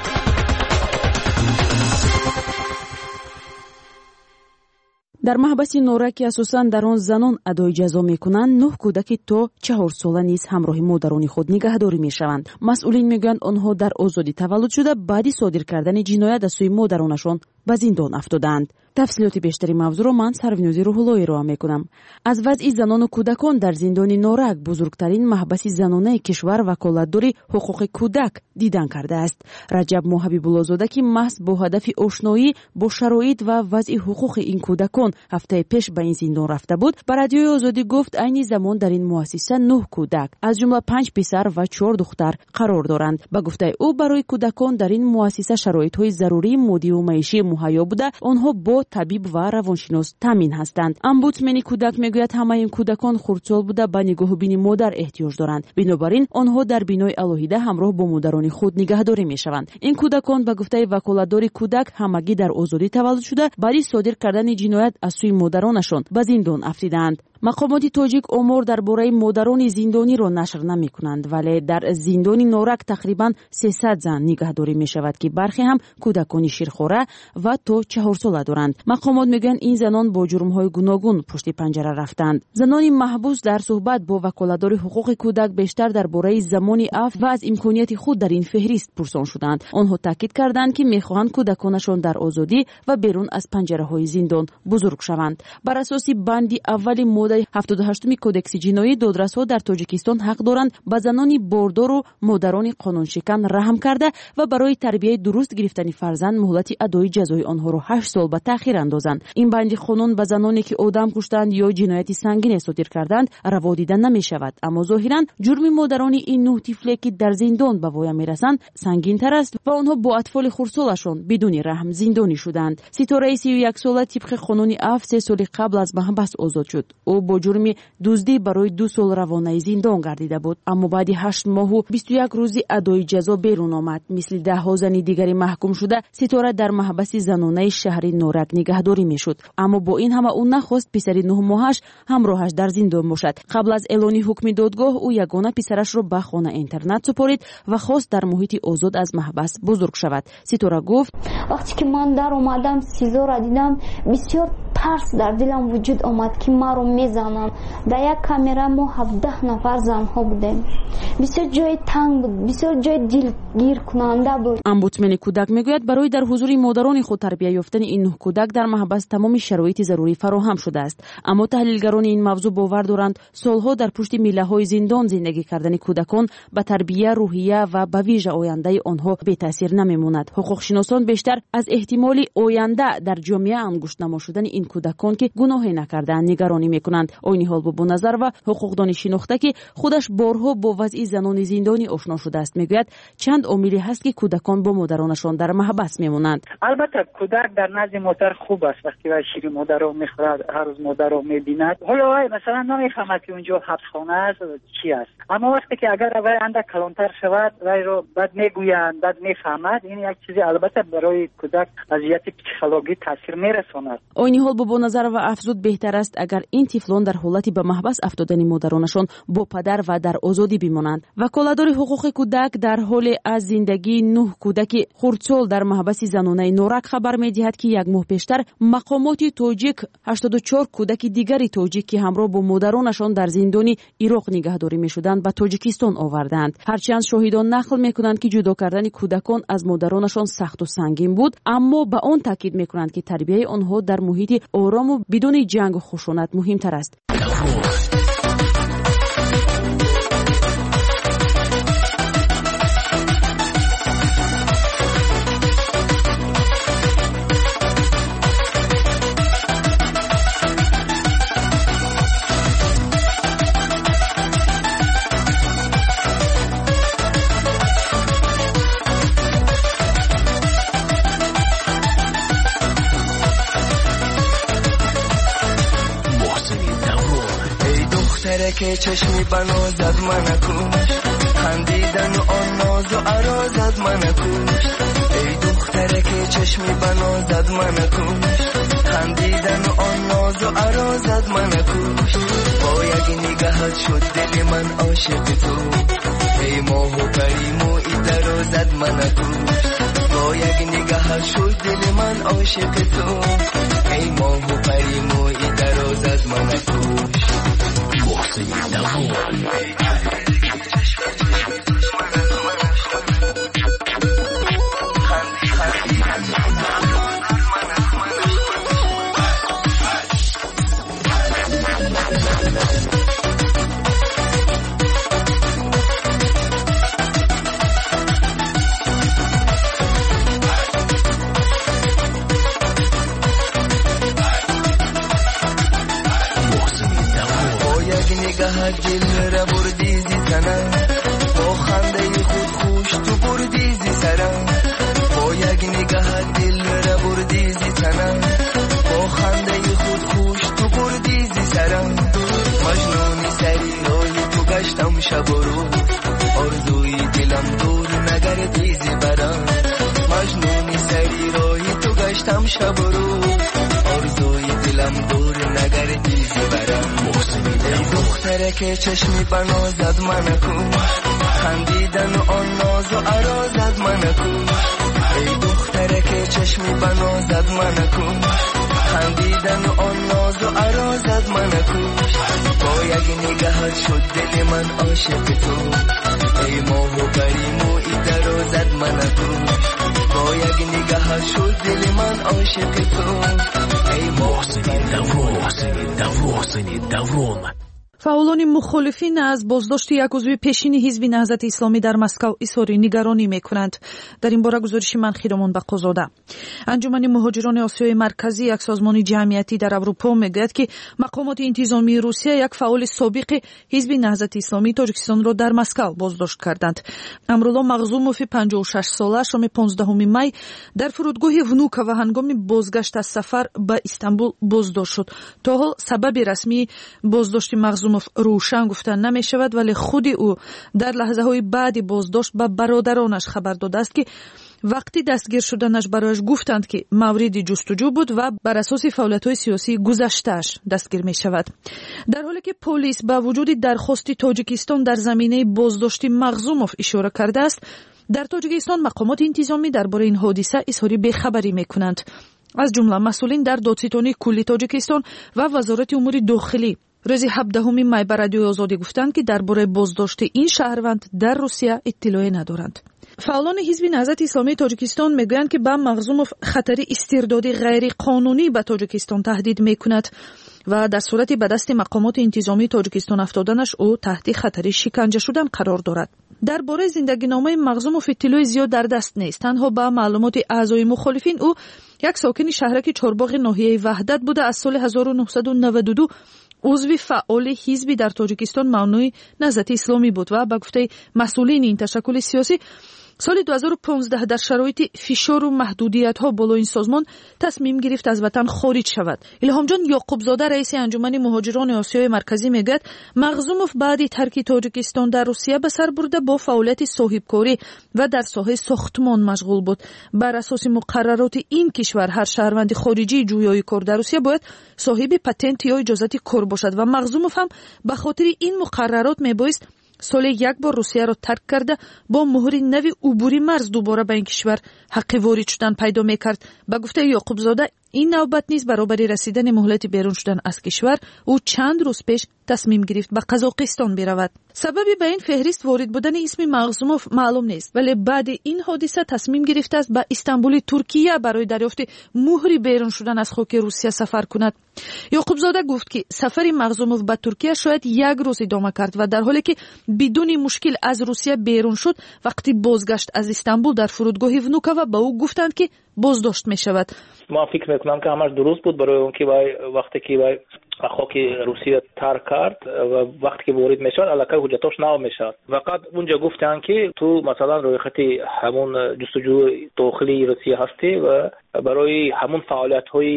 در محبس نورک اساساً در آن زنان ادای جزا میکنند، 9 کودک تا 4 ساله نیز همراه مادران خود نگهداری میشوند. مسئولین میگویند آنها در آزادی تولد شده بعدی صادر کردن جنایت از سوی مادرانشان به زندان افتادند. تفصیلات بیشتری موضوع را من سرونیوزی روح‌اللهی ارائه میکنم. از وضع زنان و کودکان در زندان نورک، بزرگترین محبس زنانه کشور وکالتداری حقوق کودک دیدن کرده است. رجب حبیب‌الله‌زاده که محض با هدف آشنایی با شرایط و وضع حقوق این کودکان هفته پیش به این زندان رفته بود، به رادیوی آزادی گفت عین زمان در این مؤسسه 9 کودک از جمله 5 پسر و 4 دختر قرار دارند. به گفته او برای کودکان در این مؤسسه شرایط‌های ضروری مادی و معیشی مهیا بوده، آنها با طبیب و روانشناس تامین هستند. امبودسمن کودک میگوید همه این کودکان خردسال بوده به نگاه بینی مادر احتیاج دارند، بنابراین آنها در بینای علاهیده همراه با مادران خود نگهداری میشوند. این کودکان به گفته وکالتداری کودک همگی در آزادی تولد شده بعد صادر کردن جنایت از سوی مادرانشان به زندان افتیدند. مقامات تاجیک آمار درباره مادران زندانی را نشر نمی کنند، ولی در زندان نورک تقریبا 300 زن نگهداری می شود که برخی هم کودکان شیرخواره و تا 4 ساله دارند. مقامات میگن این زنان با جرم‌های گوناگون پشت پنجره رفتند. زنان محبوس در صحبت با وکالتدار حقوق کودک بیشتر درباره زمان عفو و از امکانیت خود در این فهرست پرسان شدند. آنها تاکید کردند که میخواهند کودکانشان در آزادی و بیرون از پنجره‌های زندان بزرگ شوند. بر اساس بند اول ماده 78 کودکس جنایی، دادرس‌ها در تاجیکستان حق دارند به زنان باردار و مادران قانونشکن رحم کرده و برای تربیت درست گرفتن فرزند مهلت ادای جزای آنها را 8 سال به تأخیر اندازند. این بند قانون به زنانی که آدم کشتند یا جنایت سنگین صادر کردند روا دیده نمی شود، اما ظاهرا جرم مادران این 9 طفل که در زندان به وای میرسند سنگین تر است و آنها با اطفال خردسالشان بدون رحم زندانی شدند. ستاره 31 ساله طبق قانون عفو 3 سال قبل از محبس آزاد شد. او با جرم دزدی برای 2 سال روانه زندان گردیده بود، اما بعد 8 ماه و 21 روز ادای جزا بیرون آمد. مثل 10 زن دیگری محکوم شده، ستاره در محبس زنانه شهر نورک نگهداری میشد، اما با این همه او نخواست پسر 9 ماهش همراهش در زندان باشد. قبل از اعلان حکم دادگاه او یگانه پسرش را به خانه اینترنت سپرید و خواست در محیط آزاد از محبس بزرگ شود. ستاره گفت وقتی که من در اومدم سیزا را دیدم بسیار ترس در دلم وجود آمد که ما رو میزنن. در یک کامera ما 17 نفر زن ها بودیم. بسیار جای تنگ بود، بسیار جای دلگیر کننده بود. امبودسمن کودک میگوید برای در حضور مادران خود تربیت یافتن این 9 کودک در محبس تمام شرایط ضروری فراهم شده است، اما تحلیلگران این موضوع باور دارند سالها در پشت میله های زندان زندگی کردن کودکان به تربیت روحیه و به ویژه آینده آنها بی تاثیر نمیماند. حقوق شناسان بیشتر از احتمال آینده در جامعه انگشت نما شدن این کودکان که گناهی نکردند نگرانی میکنند. این حال با نظر و حقوقدان شناخته که خودش بارها با وضع زنان زندانی آشنا شده است میگوید چند عاملی هست که کودکان با مادرانشان در محبس میمونند. البته کودک در نزد مادر خوب است، وقتی وای شیر مادر رو میخورد، هر روز مادر رو میبیند، حالا وای مثلا نمیفهمد که اونجا حبسخانه است چی است، اما وقتی که اگر وای اندک کلانتر شود وای رو بعد میگویند بعد میفهمد، این یک چیزی البته برای کودک اذیت پسیکولوژی تاثیر میرساند. این حال با نظر و افزود بهتر است اگر این طفلان در حالتی به محبس افتادن مادرانشان با پدر و در آزادی بمانند. وکالتدار حقوق کودک در حال از زندگی 9 کودک خردسال در محبس زنانه نورک خبر می‌دهد که 1 ماه پیشتر مقامات تاجیک 84 کودک دیگری تاجیک که همراه با مادرانشان در زندان عراق نگهداری می‌شدند به تاجیکستان آوردند. هرچند شاهدان نقل می‌کنند که جدا کردن کودکان از مادرانشان سخت و سنگین بود، اما به آن تاکید می‌کنند که تربیت آنها در محیط آرام و بدون جنگ و خشونت مهمتر است. که چشمی بنازد من کش خندیدن و آن ناز و عرازد من کش ای دختره که چشمی بنازد من کش خندیدن و آن ناز و عرازد من کش با یک نگاهت شد دل من عاشق تو ای ماه و پری موی درازد من کش با یک نگاهت شد دل من عاشق تو ای ماه و پری موی درازد من کش دل را بردی زی تنم با خنده خود خوش تو بردی زی سرم با یک نگاه دل را بردی زی تنم با خنده خود خوش تو بردی زی سرم مجنون سری روی تو گشتم شب و روز آرزوی دلم دور نگردی زی برم مجنون سری روی تو گشتم شب و روز آرزوی دلم دور نگردی زی برم دختره که چشمی بنازد من کن خندیدن و آن ناز و عرازد من کن ای دختره که چشمی بنازد من کن خندیدن و آن ناز و عرازد من کن با یک نگاهت شد دل من عاشق تو ای ماه و پری موی درازد من کن با یک نگاهت شد دل من عاشق تو ای ماه фаъолони мухолифин аз боздошти як узви пешини ҳизби наҳзати исломӣ дар Москав изҳори нигаронӣ мекунанд. дар ин бора гузориши ман Хиромон Бақозода. анҷумани муҳоҷирони осиёи марказӣ, як созмони ҷамъиятӣ дар Аврупо, мегӯяд ки мақомоти интизомии Русия як фаъоли собиқи ҳизби наҳзати исломии Тоҷикистонро дар Москав боздошт карданд. Амрулло Мағзумови 56 сола шоми 15 май дар фурудгоҳи Внуково ҳангоми бозгашт аз сафар ба Истамбул боздошт шуд. то ҳол сабаби расмии боздошти Мағзумов рӯшан гуфта намешавад, вале худи ӯ дар лаҳзаҳои баъди боздошт ба бародаронаш хабар додааст ки вақти дастгир шуданаш барояш гуфтанд ки мавриди ҷустуҷӯ буд ва бар асоси фаъолиятҳои сиёсии гузаштааш дастгир мешавад. дар ҳоле ки полис ба вуҷуди дархости Тоҷикистон дар заминаи боздошти Мағзумов ишора кардааст, дар Тоҷикистон мақомоти интизомӣ дар бораи ин ҳодиса изҳори бехабарӣ мекунанд. аз ҷумла масъулин дар додситони кулли Тоҷикистон ва вазорати умури дохилӣ рӯзи 17 май ба радиои Озодӣ гуфтанд ки дар бораи боздошти ин шаҳрванд дар Русия иттилоъе надоранд. фаъолони ҳизби наҳзати исломии Тоҷикистон мегӯянд ки ба Мағзумов хатари истирдоди ғайриқонунӣ ба Тоҷикистон таҳдид мекунад ва дар сурати ба дасти мақомоти интизомии Тоҷикистон афтоданаш ӯ таҳти хатари шиканҷа шудан қарор дорад. дар бораи зиндагиномаи Мағзумов иттилои зиёд дар даст нест. танҳо ба маълумоти аъзои мухолифин ӯ як сокини шаҳраки Чорбоғи ноҳияи Ваҳдат буда аз соли 1992 узви фаъоли ҳизби дар Тоҷикистон мамнӯи наҳзати исломӣ буд ва ба гуфтаи масъулини ин ташаккули сиёсӣ соли 2015 дар шароити фишору маҳдудиятҳо боло ин созмон тасмим гирифт аз ватан хориҷ шавад. Илҳомҷон Ёқубзода, раиси анҷумани муҳоҷирони Осиёи марказӣ, мегӯяд Мағзумов баъди тарки Тоҷикистон дар Русия ба сар бурда бо фаъолияти соҳибкорӣ ва дар соҳаи сохтмон машғул буд. бар асоси муқаррароти ин кишвар ҳар шаҳрванди хориҷии ҷӯёи кор дар Русия бояд соҳиби патенти ё иҷозати кор бошад ва Мағзумов ҳам ба хотири ин муқаррарот мебоист соли як бор Русияро тарк карда бо муҳри нави убури марз дубора ба ин кишвар ҳаққи ворид шудан пайдо мекард. ба гуфтаи Ёқубзода, ин навбат низ баробари расидани муҳлати берун шудан аз кишвар ӯ чанд рӯз пеш тасмим гирифт ба Қазоқистон биравад. сабаби ба ин феҳрист ворид будани исми Мағзумов маълум нест, вале баъди ин ҳодиса тасмим гирифтааст ба Истамбули Туркия барои дарёфти муҳри берун шудан аз хоки Русия сафар кунад. Ёқубзода гуфт ки сафари Мағзумов ба Туркия шояд як рӯз идома кард ва дар ҳоле ки бидуни мушкил аз Русия берун шуд, вақти бозгашт аз Истамбул дар фурудгоҳи Внуково ба ӯ гуфтанд ки боздошт мешавад. ман фикр мекунам ки ҳамаш дуруст буд, барои он ки вай вақте ки вай хоки Русия тарк кард ва вақте ки ворид мешавад аллакай ҳуҷҷатош нав мешавад. фақат унҷа гуфтанд ки ту масалан рӯйхати ҳамун ҷустуҷӯи дохилии Русия ҳастӣ ва барои ҳамун фаъолиятҳои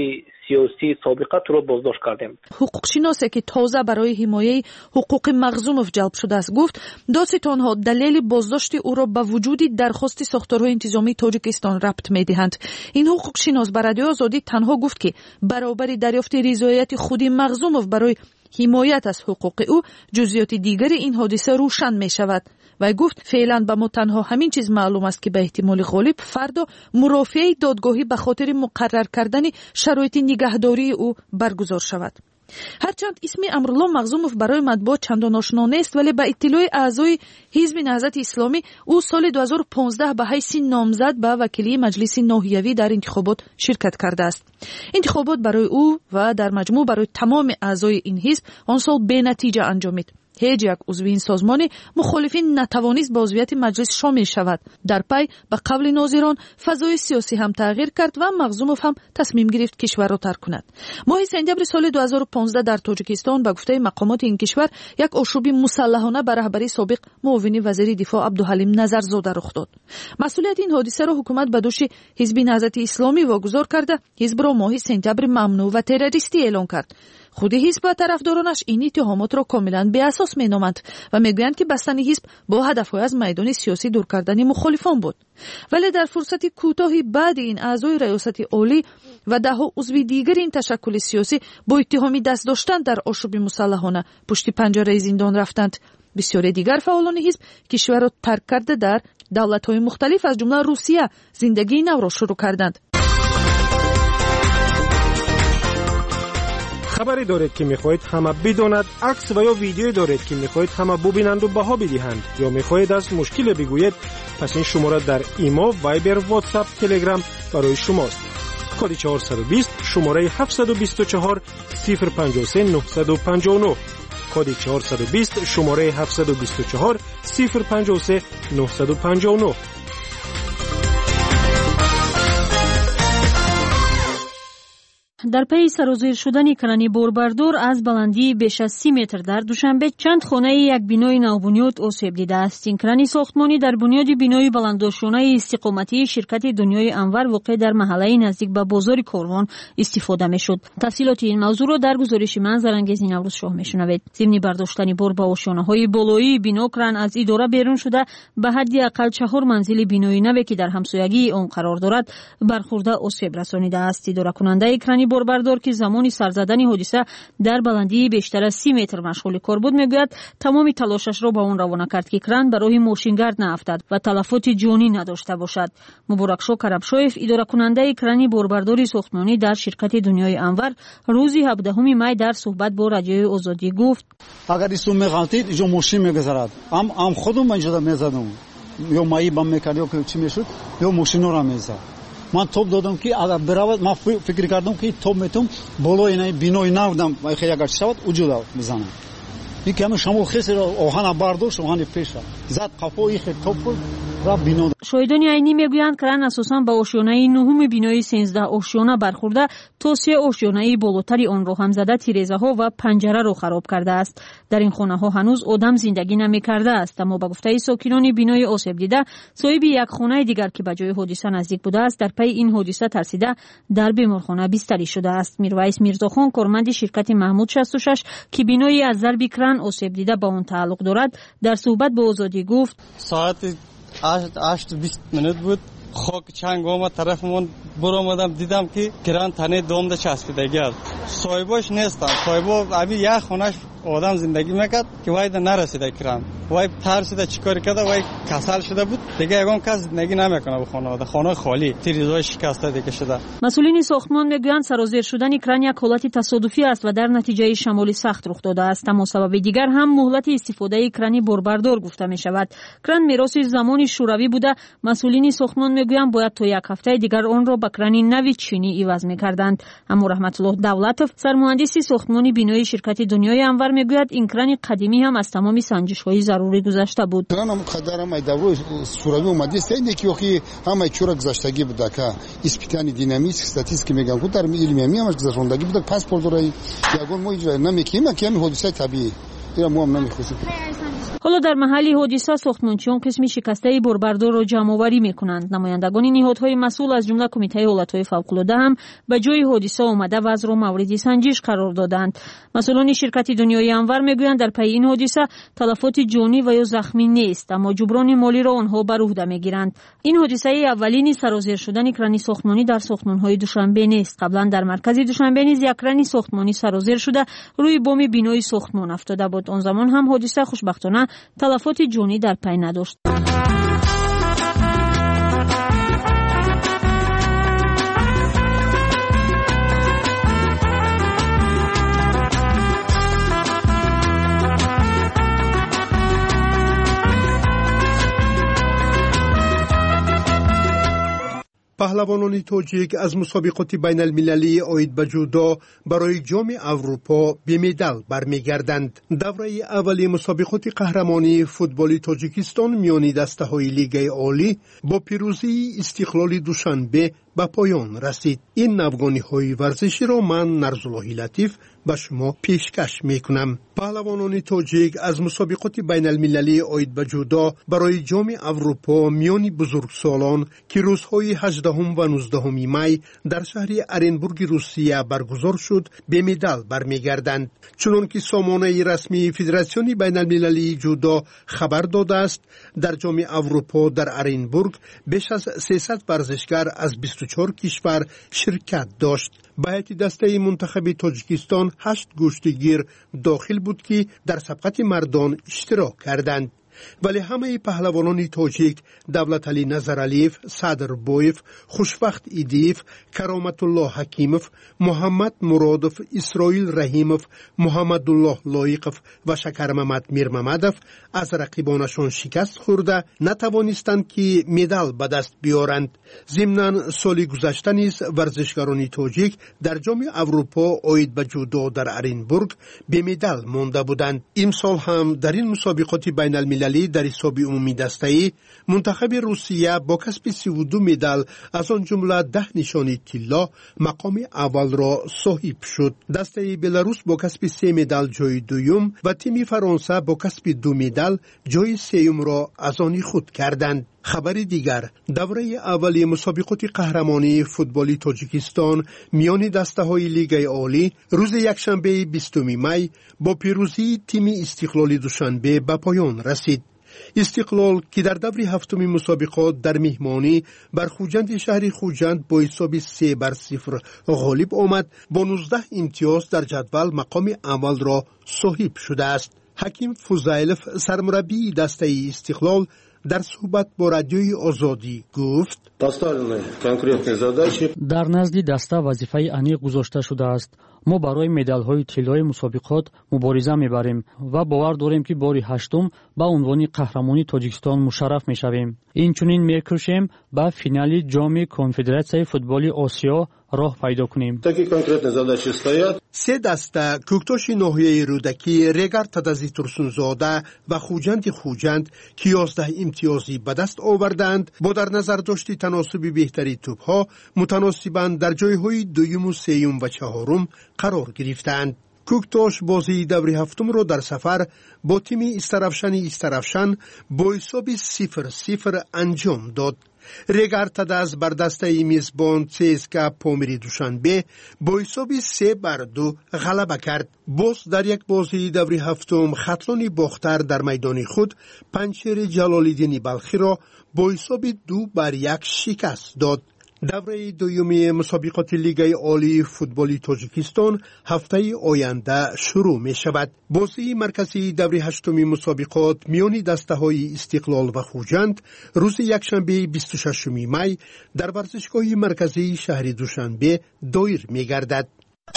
сиёсӣ собиқа туро боздошт кардем. ҳуқуқшиносе ки тоза барои ҳимояи ҳуқуқи Мағзумов ҷалб шудааст гуфт додситонҳо далели боздошти ӯро ба вуҷуди дархости сохторҳои интизомии Тоҷикистон рабт медиҳанд. ин ҳуқуқшинос ба Радиои Озодӣ танҳо гуфт ки баробари дарёфти ризояти худи Мағзумов барои ҳимоят аз ҳуқуқи ӯ ҷузъиёти дигари ин ҳодиса рӯшан мешавад. вай гуфт феълан ба мо танҳо ҳамин чиз маълум аст ки ба эҳтимоли ғолиб фардо мурофиаи додгоҳӣ ба хотири муқаррар кардани шароити нигаҳдории ӯ баргузор шавад. ҳарчанд исми Амрулло Мағзумов барои матбуот чандон ошно нест, вале ба иттилои аъзои ҳизби Наҳзати Исломӣ ӯ соли 2015 ба ҳайси номзад ба вакилии маҷлиси ноҳиявӣ дар интихобот ширкат кардааст. интихобот барои ӯ ва дар маҷмӯъ барои тамоми аъзои ин ҳизб он сол бенатиҷа анҷомид. ҳеҷ як узви ин созмони мухолифин натавонист ба узвияти маҷлис шомил шавад. дар пай ба қавли нозирон фазои сиёсӣ ҳам тағйир кард ва Мағзумов ҳам тасмим гирифт кишварро тарк кунад. моҳи сентябри соли 2015 дар Тоҷикистон ба гуфтаи мақомоти ин кишвар як ошӯби мусаллаҳона ба раҳбарии собиқ муовини вазири дифоъ Абдуҳалим Назарзода рух дод. масъулияти ин ҳодисаро ҳукумат ба дӯши ҳизби Наҳзати Исломӣ вогузор карда ҳизбро моҳи сентябри мамнӯъ ва террористӣ эълон кард. худи ҳизб ва тарафдоронаш ин иттиҳомотро комилан беасос меноманд ва мегӯянд ки бастани ҳизб бо ҳадафҳои аз майдони сиёсӣ дур кардани мухолифон буд. вале дар фурсати кӯтоҳи баъди ин аъзои раёсати олӣ ва даҳҳо узви дигари ин ташаккули сиёсӣ бо иттиҳоми даст доштан дар ошӯби мусаллаҳона пушти панҷараи зиндон рафтанд. бисёре дигар фаъолони ҳизб кишварро тарк карда дар давлатҳои мухталиф аз ҷумла Русия зиндагии навро шурӯъ карданд. خبری دارید که میخواهید همه بداند، عکس و یا ویدیویی دارید که میخواهید همه ببینند و بها بدهند، یا میخواهید از مشکل بگویید، پس این شماره در ایما، وایبر، واتساپ، تلگرام برای شماست. کد 420 شماره 724 053 959 کد 420 شماره 724 053 959. дар пайи сарозир шудани крани борбардор аз баландии беш аз 30 метр дар душанбе чанд хонаи як бинои навбунёд осеб дидааст. ин крани сохтмонӣ дар бунёди бинои баландошонаи истиқоматии ширкати Дунёи Анвар воқеъ дар маҳаллаи наздик ба бозори Корвон истифода мешуд. тафсилоти ин мавзӯъро дар гузориши ман Зарангези Наврӯзшоҳ мешунавед. зимни бардоштани бор ба ошёнаҳои болоии бино кран аз идора берун шуда ба ҳадди ақал 4 манзили бинои наве ки дар ҳамсоягии он қарор дорад бархӯрда осеб расонидааст. идоракунандаи крани борбардор ки замони сарзадани ҳодиса дар баландии бештар аз 30 метр машғули кор буд мегӯяд тамоми талошашро ба он равона кард ки кран ба роҳи мошингард наафтад ва талафоти ҷонӣ надошта бошад. муборакшо Карабшоев идоракунандаи крани борбардори сохтмонӣ дар ширкати Дунёи Анвар рӯзи 17 май дар суҳбат бо Радиои Озодӣ гуфт: агар ису меғалтид иҷо мошин мегузарад ам худум инҷода мезадам ё маибам мекард ё чӣ мешуд ё мошинора мезад. من توپ دادم که اگر برود من فکر کردم که توپ میتونم بالای این بینای نودم اگر شود وجود بزنم. این که همه شما خیلی آهن برداشت آهن پیش زد قفای خیلی توپ را بیناد. شاهدانی عینی میگویند کران اساساً با آشیانه نهم بینای 13 آشیانه برخورده تا 3 آشیانه بالاتری آن را هم زده تیره‌ها و پنجره را خراب کرده است. در این خانه ها هنوز آدم زندگی نمی‌کرده است، اما با گفته ساکنان بینای آسیب دیده صاحب یک خانه دیگر که به جای حادثه نزدیک بوده است در پی این حادثه ترسیده در بیمارخانه بستری شده است. میرویس میرزاخان کارمند شرکت محمود 66 که بینای از ضرب کران آسیب دیده با آن تعلق دارد در صحبت با آزادی گفت: ساعت 8:20 بود خاک چنگ آمد طرفمون برآمدم دیدم که کران تنه دوم چسبیدگی است. صاحباش نیستن، صاحبا همین یک خونش آدم زندگی میکرد که وای نرسیده کران، وای ترسیده چیکار کرده، وای کسل شده بود دیگه، یگان کس زندگی نمیکنه به خانه خالی، تیریزای شکسته دیگه شده. مسئولین ساختمان میگویند سرازیر شدن کران یک حالت تصادفی است و در نتیجه شمال سخت رخ داده است، اما سبب دیگر هم مهلت استفاده کرانی بربردار گفته می شود. کران میراث زمان شوروی بوده. مسئولین ساختمان میگویند باید تا یک هفته دیگر آن را به کرانی نوی چینی عوض میکردند. اما رحمت الله دولتov سرمهندس ساختمانی بینای شرکت دنیای انور میگوید این کران قدیمی هم از تمام سنجش‌های ضروری گذشته بود. کرانم قدرم دوره شوروی اومده است اینکه همه چورا گذشتگی بوده که اسپیتانی دینامیک استاتیستیک میگن که در علمی همش گذشتگی بوده، پاسپورت را یگان ما اجرا نمیکنیم که همین حادثه طبیعی اینا ما هم نمیخواسیم. حالا در محل حادثه ساختمانچیان قسمی شکسته باربردار را جمع‌آوری می‌کنند. نمایندگان نهادهای مسئول از جمله کمیته حالت‌های فوق‌العاده هم به جای حادثه آمده وضع را مورد سنجش قرار دادند. مسئولان شرکت دنیای انور میگویند در پی این حادثه تلفات جانی و یا زخمی نیست، اما جبران مالی را آنها بر عهده میگیرند. این حادثه اولین سرازیر شدن کرانی ساختمانی در ساختمان‌های دوشنبه نیست. قبلا در مرکز دوشنبه نیز یک کرانی ساختمانی سرازیر شده روی بام بینای ساختمان افتاده بود. آن زمان هم حادثه خوشبختانه تلفات جانی در پی نداشت. پهلوانان تاجیک از مسابقات بین المللی عاید به جودو برای جام اروپا به مدال برمیگردند. دوره اولی مسابقات قهرمانی فوتبال تاجیکستان میان دسته‌های لیگ عالی با پیروزی استقلال دوشنبه به پایان رسید. این افغانی‌های ورزشی را من نرزالله لطیف به شما پیشکش میکنم. پهلوانان تاجیک از مسابقات بین المللی عاید به جودو برای جام اروپا میان بزرگسالان که روزهای 18 و 19 می در شهر ارنبورگ روسیه برگزار شد به مدال برمیگردند. چنانکه سامانه رسمی فدراسیون بین المللی جودو خبر داده است، در جام اروپا در ارنبورگ بیش از 300 ورزشکار از 24 کشور شرکت داشت. به هیئت دسته منتخب تاجیکستان 8 گشتگیر داخل بود که در سبقت مردان اشتراک کردند. ولی همه پهلوانان تاجیک دولتعلی نظرعلیف، صدر بویف، خوشبخت ایدیف، کرامت الله حکیموف، محمد مرادوف، اسرائیل رحیموف، محمد الله لایقوف و شکر محمد میرمحمدوف از رقیبانشان شکست خورده نتوانستند که مدال به دست بیارند. ضمناً سال گذشته نیز ورزشکاران تاجیک در جام اروپا عاید به جودو در ارنبورگ به مدال مانده بودند. امسال هم در این مسابقات بین المللی در حساب عمومی دسته‌ای منتخب روسیه با کسب 32 مدال از آن جمله 10 نشانی طلا مقام اول را صاحب شد. دسته بلاروس با کسب 3 مدال جای دوم و تیم فرانسه با کسب 2 مدال جای سوم را از آن خود کردند. خبر دیگر، دوره اولی مسابقات قهرمانی فوتبال تاجیکستان میان دسته‌های لیگ عالی روز یکشنبه 20 می با پیروزی تیم استقلال دوشنبه به پایان رسید. استقلال که در دور هفتم مسابقات در مهمانی بر خوجند شهر خوجند با حساب 3-0 غالب آمد، با 19 امتیاز در جدول مقام اول را صاحب شده است. حکیم فوزایلوف سرمربی دسته استقلال در صحبت با رادیوی آزادی گفت: در نزد دسته وظیفه عمیق گذاشته شده است. ما برای مدال‌های طلایی مسابقات مبارزه می‌بریم و باور داریم که باری هشتم به عنوان قهرمانی تاجیکستان مشرف می‌شویم. اینچنین می‌کوشیم به فینال جام کنفدراسیای فوتبال آسیا راه پیدا کنیم. 3 دسته کوکتاش ناحیه رودکی، ریگر تدزی ترسونزاده و خوجند که 11 امتیازی به دست آوردند، با در نظر داشت تناسب بهتری توپ‌ها متناسباً در جای‌های دوم و سوم و چهارم قرار گرفتند. کوکتاش بازی دور هفتم را در سفر با تیم استرافشان با حساب 0-0 انجام داد. ریگر تدز بر دسته میزبان CSKA پامیری دوشنبه با حساب 3-2 غلبه کرد. باز در یک بازی دور هفتم خطلان باختر در میدان خود پنچیر جلال‌الدین بلخی را با حساب 2-1 شکست داد. دوره دومی مسابقات لیگ عالی فوتبال تاجیکستان هفته آینده شروع می شود. بازی مرکزی دوره هشتم مسابقات میان دسته‌های استقلال و خوجند روز یکشنبه 26 می در ورزشگاه مرکزی شهر دوشنبه دایر می گردد.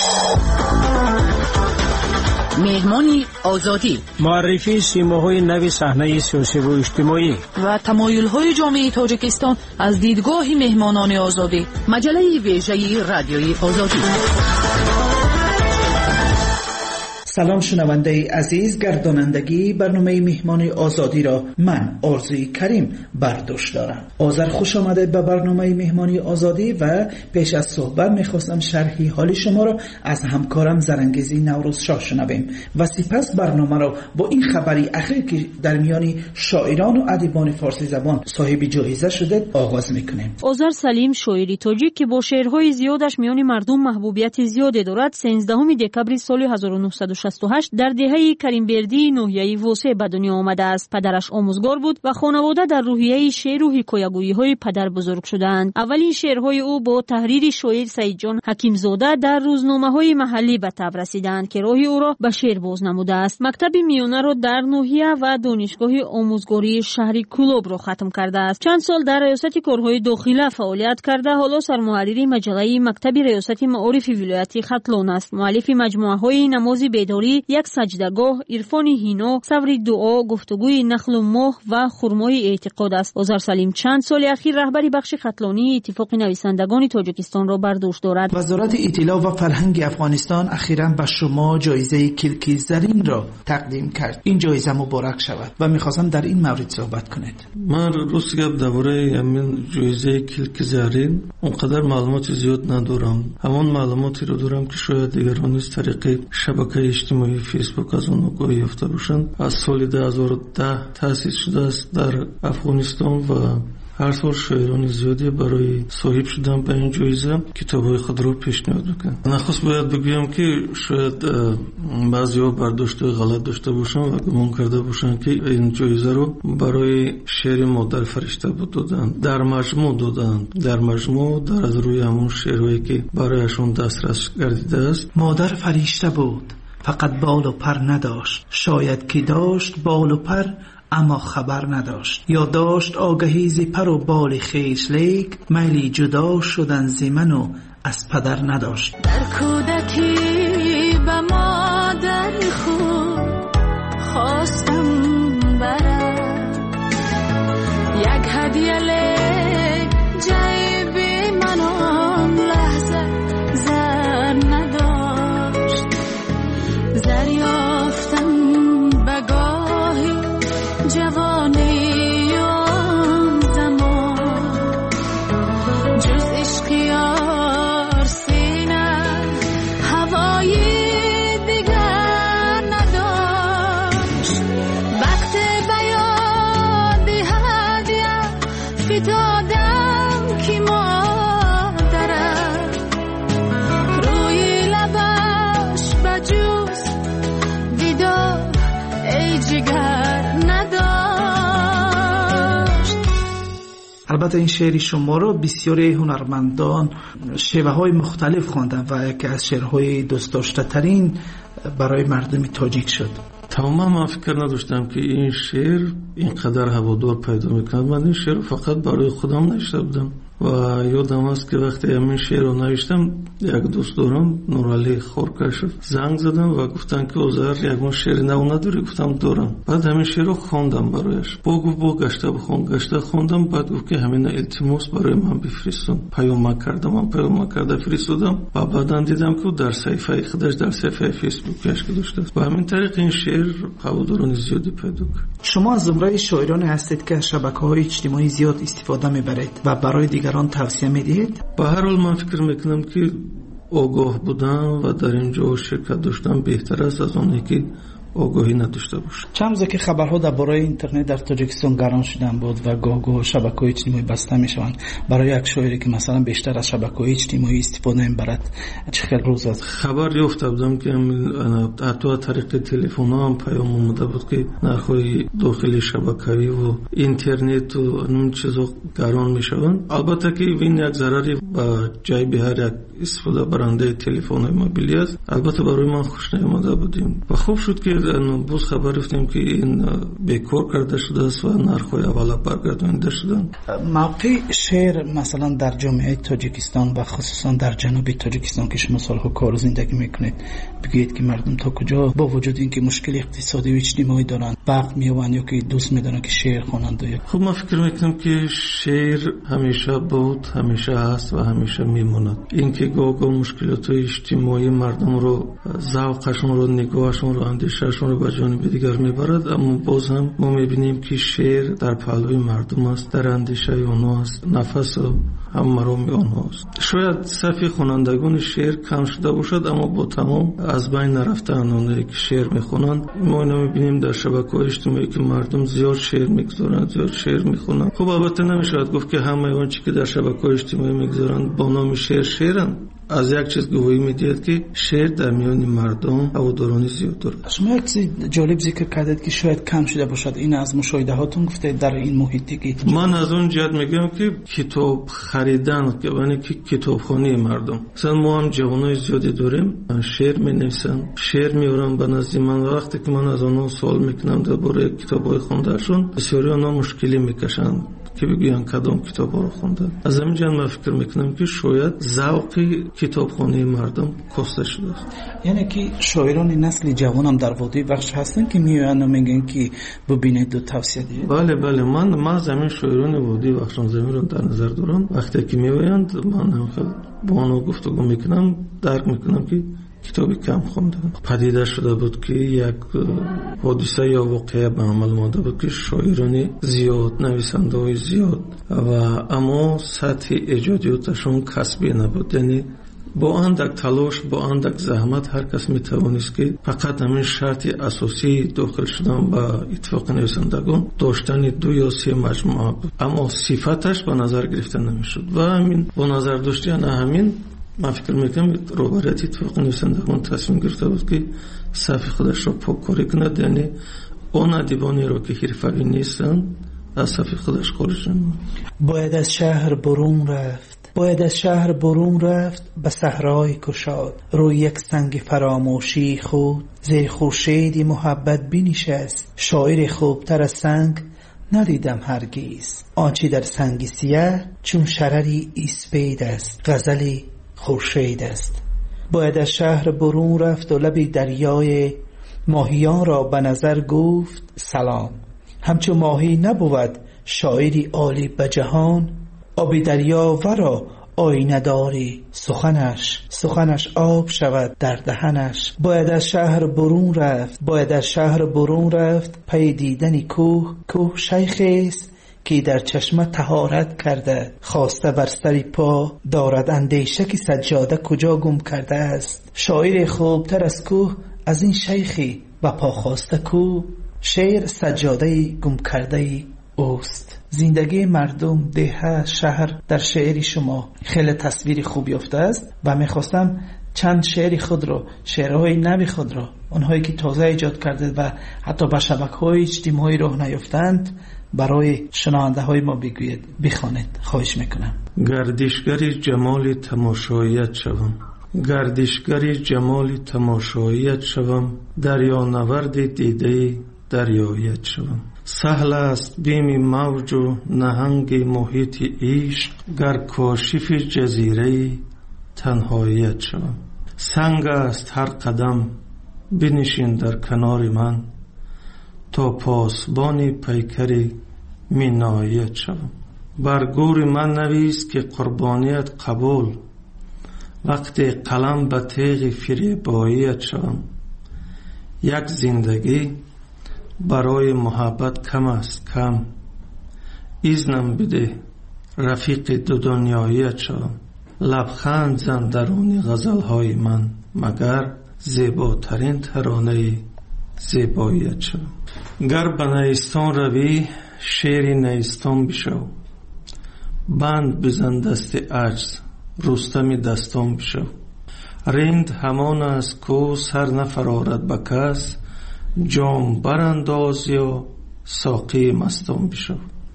مهمانی آزادی، معرفی سیماهای نو صحنه سیاسی و اجتماعی و تمایل‌های جامعه تاجیکستان از دیدگاه مهمانان آزادی، مجله ویژه رادیوی آزادی. سلام شنونده عزیز، گردانندگی برنامه مهمان آزادی را من آرزوی کریم برداشت دارم. آذر خوش آمده به برنامه مهمانی آزادی و پیش از صحبت میخواستم شرحی حال شما را از همکارم زرنگیزی نوروز شاه شنویم و سپس برنامه را با این خبری اخیر که در میان شاعران و ادیبان فارسی زبان صاحب جایزه شده آغاز میکنیم. آذر سلیم شاعری تاجیک که با شعرهای زیادش میان مردم محبوبیت زیادی دارد 13 دکبر سال 1968 در دهه کریمبردی ناحیه واسه به دنیا آمده است. پدرش آموزگار بود و خانواده در روحیه شعر و حکایه‌گویی‌های پدر بزرگ شدند. اولین شعرهای او با تحریر شاعر سعید جان حکیمزاده در روزنامه‌های محلی به تب رسیدند که راه او را به شعر باز نموده است. مکتب میانه را در ناحیه و دانشگاه آموزگاری شهری کلوب را ختم کرده است. چند سال در ریاست کارهای داخله فعالیت کرده، حالا سرمحرر مجله مکتب ریاست معارف ولایت ختلان است. مؤلف مجموعه‌های نماز بیداری، یک سجدهگاه، عرفان هینا، صبر دعا، گفتگوی نخل و ماه و خرمای اعتقاد است. آذر سلیم چند سال اخیر رهبری بخش ختلانی اتفاق نویسندگان تاجیکستان را بر دوش دارد. وزارت اطلاع و فرهنگ افغانستان اخیراً به شما جایزه کلکی زرین را تقدیم کرد. این جایزه مبارک شود و می‌خواستم در این مورد صحبت کنید. من روز گپ درباره همین جایزه کلکی زرین اونقدر معلومات زیاد ندارم. همون معلوماتی رو دارم که شاید دیگران از طریق شبکه اجتماعی فیسبوک از اون آگاهی یافته باشند. از سال 2010 تأسیس شده است در افغانستان و هر سال شاعران زیادی برای صاحب شدن به این جایزه کتاب‌های خود را پیشنهاد میکنند. نخست باید بگویم که شاید بعضی‌ها برداشت غلط داشته باشند و گمان کرده باشند که این جایزه رو برای شعر مادر فرشته بود دادند. در مجموع در از روی همون شعرهایی که برایشون دسترس گردیده است. مادر فرشته بود، فقط بال و پر نداشت، شاید که داشت بال و پر اما خبر نداشت، یا داشت آگهی ز پر و بال خویش، لیک میلی جدا شدن ز من و از پدر نداشت. در کودکی به مادر خود خواستم برم یک هدیه، لیک جیب من آن لحظه زر نداشت. زر یافتم بگاهی جوانی آن زمان، جز عشق یار سینه هوای دیگر نداشت. وقت بیاد هدیه فتادم که مادرم روی لبش بجوز دیدار ای جگر نداشت. البته این شعر شما رو بسیاری هنرمندان شیوه های مختلف خواندن و یکی از شعرهای دوست داشته ترین برای مردم تاجیک شد. تماما من فکر نداشتم که این شعر اینقدر هوادار پیدا میکند. من این شعر رو فقط برای خودم نوشته بودم و یادم است که وقتی همین شعر رو نوشتم یک دوست دارم نورعلی خورکشف زنگ زدم و گفتن که آذر یگون شعر نو نداری؟ گفتم دارم. بعد همین شعر رو خواندم برایش. گفت گشته بخون. گشته خوندم. بعد گفت که همین التماس برای من بفرستون. پیام کرده فرستادم و بعداً دیدم که در صفحه خودش در صفحه فیسبوکش گذاشته است و همین طریق این شعر هواداران زیادی پیدا کرد. شما از زمره شاعران هستید که از شبکه‌های اجتماعی زیاد استفاده می‌برید و برای دیگران توصیه میدید؟ به هر حال من فکر میکنم که آگاه بودن و در اینجا شرکت داشتن بهتر است از اونی که آگاهی نداشته باشه. چند روزه که خبرها درباره اینترنت در تاجیکستان گران شدن بود و گاه شبکه‌های اجتماعی بسته میشوند، برای یک شاعری که مثلا بیشتر از شبکه‌های اجتماعی استفاده می‌برد چه خیلی روز است؟ خبر یافته بودم که حتی از طریق تلفن‌ها هم پیام اومده بود که نرخ‌های داخلی شبکه‌ای و اینترنت و اون چیزا گران میشوند. البته که این یک ضرری به جیب هر یک استفاده برنده تلفن موبیلی است. البته برای من خوش نیامده بودیم و خوب شد که буз хабар рафтем ки ин бекор карда шудааст ва нархҳои аввала баргардонида шуданд. мавқеи шеър масалан дар ҷомеаи тоҷикистон ва хусусан дар ҷануби тоҷикистон ки шумо солҳо кору зиндагӣ мекунед, бигӯед ки мардум то куҷо бо вуҷуди ин ки мушкили иқтисодию иҷтимоӣ доранд вақт меёванд ё ки дӯст медоранд ки шеър хонанд? хуб, ман фикр мекунам ки шеър ҳамеша буд, ҳамеша ҳаст ва ҳамеша мемонад. ин ки гоҳ-гоҳ мушкилотҳои иҷтимоии мардумро, завқашонро, нигоҳашонро, андешаашонро ба ҷониби дигар мебарад, аммо боз ҳам мо мебинем ки шеър дар паҳлӯи мардум аст, дар андешаи онҳо аст, нафасу ҳаммароми онҳост. шояд сафи хонандагони шеър кам шуда бошад, аммо бо тамом аз байн нарафтаанд онҳое ки шеър мехонанд. мо ино мебинем дар шабакаҳои иҷтимоӣ ки мардум зиёд шеър мегузоранд, зиёд шеър мехонанд. хуб, албатта намешавад гуфт ки ҳамаи он чӣ ки дар шабакаҳои иҷтимоӣ мегузоранд бо номи шеър шеъранд. аз як чиз гувоҳӣ медиҳад ки шеър дар миёни мардум ҳаводорони зиёд дорад. шумо як чизи ҷолиб зикр кардед ки шояд кам шуда бошад. ин аз мушоҳидаҳотон гуфтед дар ин муҳите ки ман аз он ҷиҳат мегӯям ки китоб харидан, яъне ки китобхонии мардум. масалан мо ҳам ҷавонои зиёде дорем, шеър менависанд, шеър меоранд ба назди ман. вақте ки ман аз онҳо суол мекунам дар бораи китобҳои хондаашон, бисёри онҳо мушкилӣ мекашанд ки бигӯянд кадом китобҳоро хонданд. аз ҳамин ҷиҳат ман фикр мекунам ки шояд завқи китобхонии мардум коста шудааст. яъне ки шоирони насли ҷавонам дар водии вахш ҳастанд ки меоянд ва мегӯянд ки бубинеду тавсия диҳед? бале, ман замин шоирони водии вахшонзаминро дар назар дорам. вақте ки меоянд ман бо онҳо гуфтугӯ мекунам, дарк мекунам ки китоби кам хонданд. падида шуда буд ки як ҳодиса ё воқеа ба амал омада буд ки шоирони зиёд, нависандаҳои зиёд ва аммо сатҳи эҷодиёташон касбӣ набуд. яъне бо андак талош, бо андак заҳмат ҳар кас метавонист ки фақат ҳамин шарти асосии дохил шудан ба иттифоқи нависандагон доштани 2 ё 3 маҷмӯа буд, аммо сифаташ ба назар гирифта намешуд. ва ҳамин бо назар дошти ана ҳамин ман фикр мекунам роҳбарияти иттифоқи нависандагон тасмим гирифта буд ки сафи худашро покорӣ кунад, яъне он адибонеро ки ҳирфавӣ нестанд аз сафи худаш хориҷ намояд. бояд аз шаҳр бурун рафт, бояд аз шаҳр бурун рафт ба саҳрои кушод, рӯи як санги фаромӯшии худ зери хуршеди муҳаббат бинишаст. шоири хубтар аз санг ندیدم هرگیز، آنچه در سنگ سیاه چون شرری اسپید است، غزلی خورشید است. باید از شهر برون رفت و لب دریای ماهیان را به نظر گفت سلام. همچو ماهی نبود شاعری عالی به جهان، آب دریا ورا آینه داری سخنش آب شود در دهنش. باید از شهر برون رفت، باید از شهر برون رفت پی دیدن کوه شیخی است که در چشمه طهارت کرده، خواسته بر سر پا دارد اندیشه که سجاده کجا گم کرده است. شاعر خوبتر از کوه از این شیخی و پا خواسته کو، شعر سجاده گم کرده اوست. زندگی مردم، ده، شهر در شعری شما خیلی تصویری خوب یافته است و میخواستم چند شعر خود رو، شعرهای نوی خود رو، اونهایی که تازه ایجاد کرده و حتی به شبکه‌های اجتماعی راه نیافتند برای شنونده های ما بگوید، بخوانید. خواهش میکنم. گردشگری جمال تماشاییت شوم، گردشگری جمال تماشاییت شوم، دریا نورد دیده دریایت شوم. سهل است بیم موج و نهنگ محیط عشق، گر کاشف جزیره تنهاییت شوم. سنگ است هر قدم بنشین در کنار من، تا پاسبان پیکر میناییت شوم. بر گور من نویس که قربانیت قبول، وقتی قلم به تیغ فریباییت شوم. یک زندگی برای محبت کم است کم، ایزنم بده رفیق دو دنیاییت شوم. لبخند زن درون غزلهای من، مگر زیباترین ترانه زیباییت شوم. گر به نیستان روی شیر نیستان بشو، بند بزن دست عجز رستم دستان بشو. رند همان است کو سر نفرارد به کس، جام برانداز یا ساقی مستان بشو.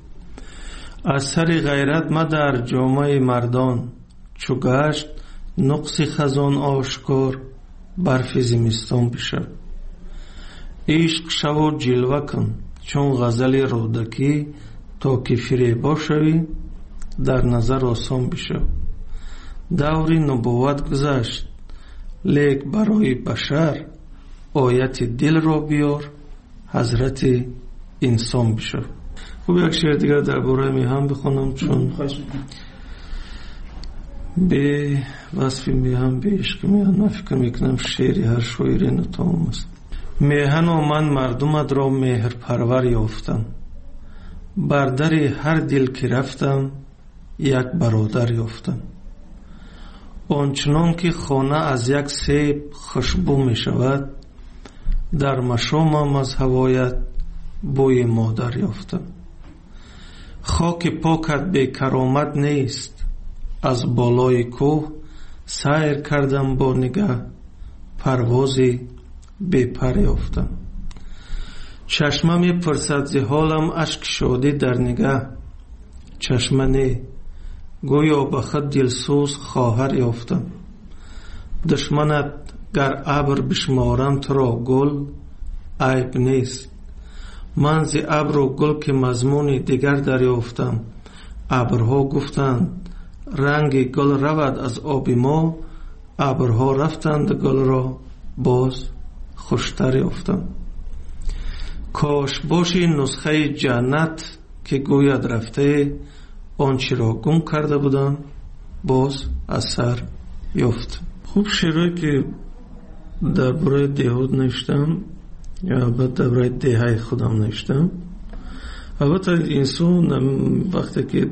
از سر غیرت مدر جامه مردان، چو گشت نقص خزان آشکار برف زمستان بشو. عشق شو جلوه کن چون غزل رودکی تا که فریبا شوی در نظر آسان بشو. دوری نبوت گذشت لیک برای بشر آیت دل را بیار حضرت انسان بشو. خوب یک شعر دیگر درباره میهن بخونم چون به وصف میهن به عشق میهن من فکر میکنم شعری هر شاعری نتمام است. میهن و من مردمت را مهر پرور یافتم، بر در هر دل که رفتم یک برادر یافتم. آنچنان که خانه از یک سیب خوشبو می شود، در مشامم از هوایت بوی مادر یافتم. خاک پاکت بی کرامت نیست، از بالای کوه سیر کردم با نگاه پروازی بی پر یافتم. چشمه می پرسد ز حالم اشک شادی در نگاه، چشمه نه گویا به خود دلسوز خواهر یافتم. دشمنت گر ابر بشمارم تو را گل عیب نیست، من ز ابر و گل که مضمون دیگر دریافتم. ابرها گفتند رنگ گل رود از آب ما، ابرها رفتند گل را باز خوشتر یافتم. کاش باشی نسخه جنت که گوید رفته، آنچه را گم کرده بودم باز از سر یافت. خوب شعرهایی که درباره دهود نوشتم یا درباره دهه خودم نوشتم. البته انسان وقتی که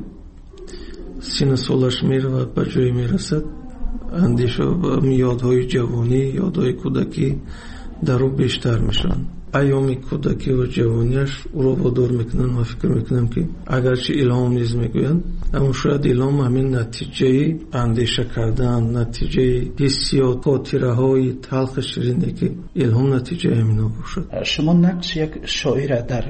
سن سالش میره و به جای میرسد اندیشه و یادهای جوانی یادهای کودکی در او بیشتر میشن. ایام کودکی و جوانیش او رو وادار میکنن و فکر میکنم که اگرچه الهام نیز میگویند اما شاید الهام همین نتیجه اندیشه کردن، نتیجه حسیات، خاطره های تلخ شیرینی که الهام نتیجه همینا باشد. شما نقش یک شاعر در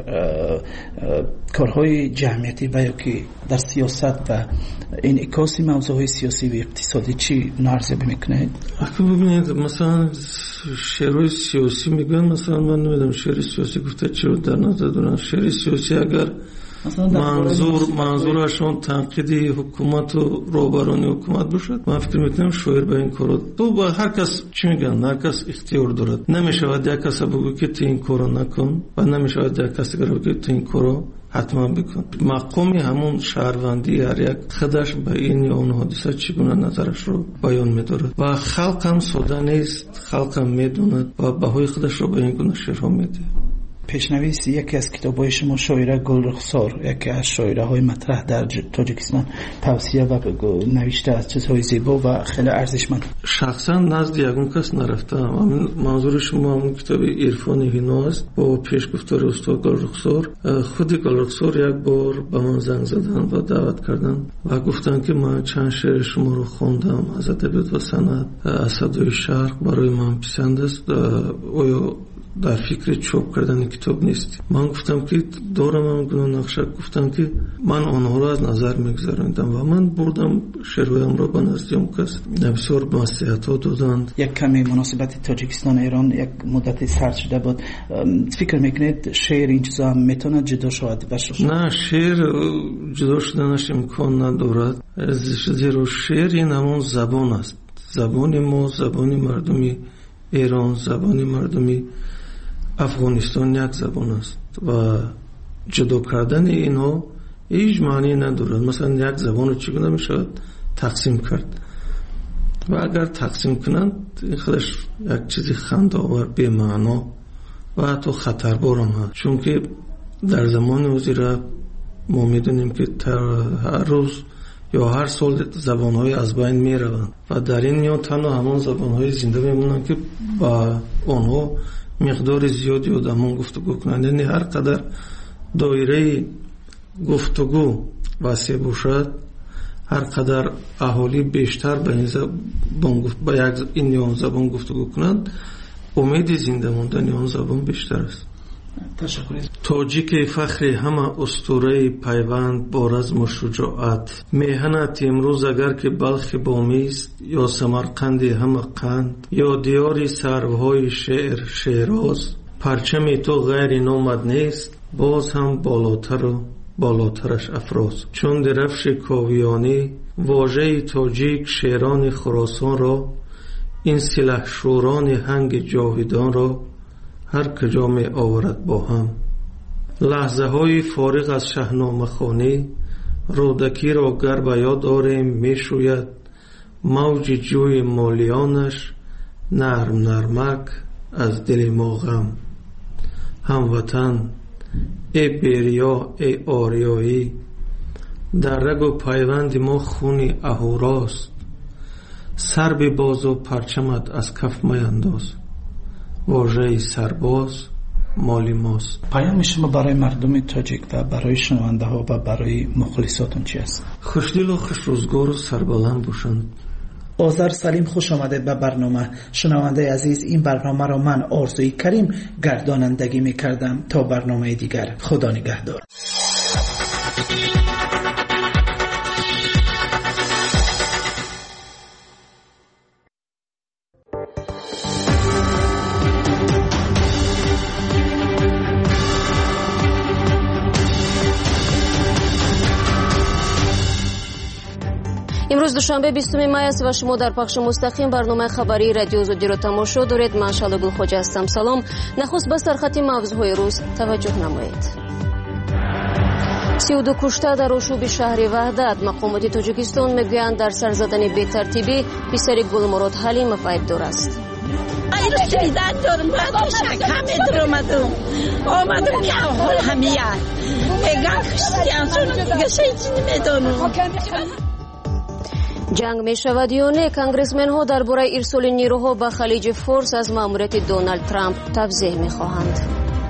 کارهای جمعیتی و یا که در سیاست و انعکاس موضوعهای سیاسی و اقتصادی چی ارزیابی میکنید؟ اگه ببینید مثلا شعرهای سیاسی میگن، مثلا من نمیدونم شعر سیاسی گفته چرا در نظر دارن. شعر سیاسی اگر منظورشون تنقیدی حکومت و روبرانی حکومت باشد، من فکر میکنم شاعر به این کارو تو با هر کس چی میگن، هر کس اختیار دارد. نمیشود یک کس بگو که تو این کارو نکن و نمیشود یک کس دیگر بگو تو این کارو حتما بکن. مقامی همون شهروندی هر یک خودش به این یا اون حادثه چگونه نظرش رو بیان می‌دارد و خلق هم ساده نیست، خلق هم میدوند و بهای خودش رو به این گونه شعرها میده. پیشنویس یکی از کتاب‌های شما شاعره گلرخسار، یکی از شاعره‌های مطرح در تاجیکستان، توصیه و نوشته از چیزهای زیبا و خیلی ارزشمند. شخصا نزد یگون کس نرفتم. منظور شما همون کتاب عرفان هینا است با پیشگفتار استاد گلرخسار. خود گلرخسار یک بار به من زنگ زدن و دعوت کردن و گفتن که من چند شعر شما رو خواندم از ادبیات و صنعت، اسدای شرق برای من پسند است، آیا در فکر چاپ کردن کتاب نیست؟ من گفتم که دارم هم گناه نقشه. گفتم که من آنها را از نظر میگذارندم و من بردم شعرهایم را به نزد اون کس، بسیار نصیحت ها دادند. یک کمی مناسبت تاجیکستان ایران یک مدت سرد شده بود، فکر میکنید شعر این چیزا هم میتونه جدا شود؟ نه، شعر جدا شدنش امکان ندارد، زیرا شعر این همون زبان است. زبان ما، زبان مردمی ایران، زبان مردمی افغانستان یک زبان است و جدا کردن اینها هیچ معنی ندارد. مثلا یک زبان رو چگونه میشود تقسیم کرد و اگر تقسیم کنند خودش یک چیزی خنده‌آور بی معنا و حتی خطربار هم هست، چون که در زمان وزیر ما میدونیم که هر روز یا هر سال زبان‌های از بین میروند و در این میان تنها همان زبان‌های زنده میمونند که با آنها مقدار زیادی آدمان گفتگو کنند. یعنی هر قدر دایره گفتگو وسیع باشد، هر قدر اهالی بیشتر به این زبان گفتگو کنند، امید زنده ماندن آن زبان بیشتر است. تاجیک فخر همه اسطوره پیوند با رزم و شجاعت، میهنت امروز اگر که بلخ بامی است یا سمرقند همه قند، یا دیاری سروهای شعر شیراز، پرچم تو غیر نامد نیست، باز هم بالاتر و بالاترش افراز. چون درفش کاویانی واژه تاجیک شیران خراسان را، این سلاح شوران هنگ جاویدان را هر کجا می آورد با هم. لحظه های فارغ از شاهنامه خوانی رودکی را گر به یاد آریم می شوید موج جوی مالیانش نرم نرمک از دل ما غم. هموطن ای بیریا ای آریایی، در رگ و پیوند ما خونی اهوراست. سر به باز و پرچمت از کف میانداز، واژه سرباز مالی ماست. پیام شما برای مردم تاجیک و برای شنونده ها و برای مخلصاتون چی است؟ خوشدل و خوشروزگار و سربلند باشند. آذر سلیم، خوش آمده به برنامه. شنونده عزیز، این برنامه را من آرزوی کریم گردانندگی می کردم. تا برنامه دیگر، خدا نگهدار. امروز دوشنبه 20 مای است و شما در پخش مستقیم برنامه خبری رادیو آزادی را تماشا دارید. من شالا گلخوجه هستم. سلام. نخست به سرخط موضوعهای روز توجه نمایید. 32 کشته در آشوب شهر وحدت. مقامات تاجیکستان میگویند در سر زدن بی‌ترتیبی پسر گلمراد حلیمов ایبدار است. جنگ می شود یا نه؟ کانگرسمن ها درباره ارسال نیروها به خلیج فارس از ماموریت دونالد ترامپ توضیح می خواهند.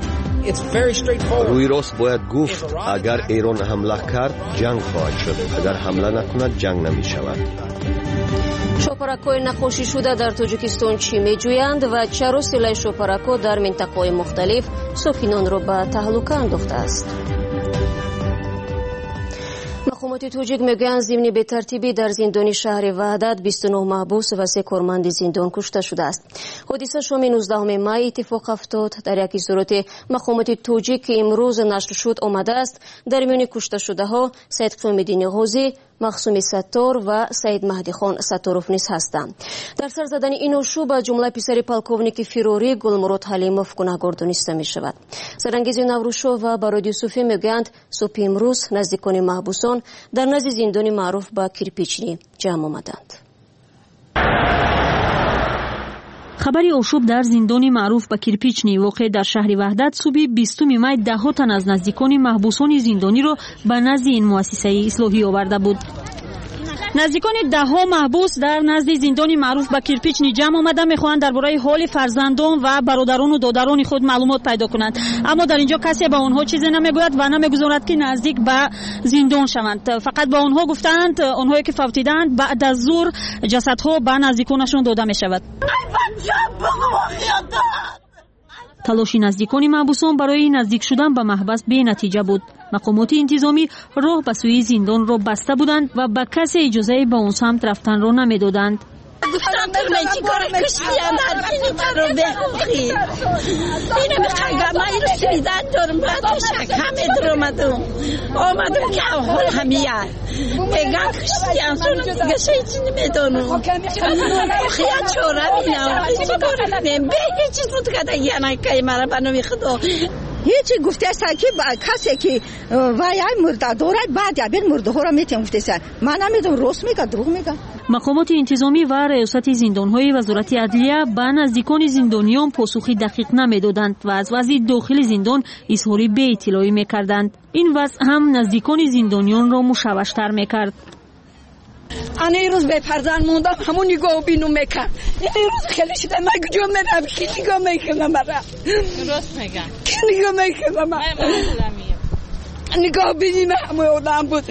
روی راست باید گفت اگر ایران حمله کرد جنگ خواهد شد، اگر حمله نکند جنگ نمی شود. شاپرک‌های نقاشی شده در تاجیکستان چی می جویند و چرا سلاح شاپرک‌ها در منطقه‌های مختلف ساکنان را به تهلکه انداخته است؟ مقامات تاجیک میگویند ضمن بی‌ترتیبی در زندان شهر وحدت 29 محبوس و 3 کارمند زندان کشته شده است. حادثه شام 19 مای اتفاق افتاد. در یک صورت مقامات تاجیک که امروز نشر شد آمده است در میان کشته شده ها سید قیام‌الدین غازی، مخصوم ستار و سید مهدی خان ستاروف نیز هستند. در سر زدن این آشوب از جمله پسر پالکوونیک فراری گلمراد حلیمов گناهکار دانسته می شود. سرانگیزی نوروشو و براد یوسفی میگویند صبح امروز نزدیکان محبوسان در نزد زندان معروف به کیرپیچنی جمع آمدند. خبری آشوب در زندان معروف به کیرپیچنی واقع در شهر وحدت صبح 20 مای 10 تن از نزدیکان محبوسان زندانی را به نزد این مؤسسه اصلاحی آورده بود. نزدیکان 10 محبوس در نزد زندان معروف به کیرپیچنی جمع آمده میخواهند درباره حال فرزندان و برادران و دادران خود معلومات پیدا کنند، اما در اینجا کسی به آنها چیزی نمیگوید و نمیگذارد که نزدیک به زندان شوند. فقط به آنها گفتند آنهایی که فوتیدند بعد از ظهر جسدها به نزدیکانشان داده می شود. تلاش نزدیکان محبوسان برای نزدیک شدن به محبس بی نتیجه بود. مقامات انتظامی راه به سوی زندان را بسته بودند و به کسی اجازه به اون سمت رفتن را نمیدادند. گفتم تو چی کار کشتیان هرچینی تر رو بخوخی اینه بخواهی ما این رو سویدن دارم بعد شک همه در آمدم که حال همیه بگم کشتیان سونو دیگه شیچی نمیدانم خیلی چوره بینم چی کار نمیم به هیچ چیز بود که دیگه نکهی مرا بنامی خدا هیچی گفته است که کسی که وای مرده دارد بعد یا بین مرده ها را میتیم گفته است. من نمیدونم راست میگه دروغ میگه. مقامات انتظامی و ریاست زندان‌های وزارت عدلیه به نزدیکان زندانیان پاسخی دقیق نمیدادند و از وضع داخل زندان اظهار بی اطلاعی میکردند. این وضع هم نزدیکان زندانیان را مشوش‌تر میکرد. انا روز به فرزند موندم همون نگاه بینم میکرد. این روز خیلی شده من کجا میرم کی نگاه میکنه مرا راست میگن کی نگاه میکنه من نگاه بینیم همون آدم بود.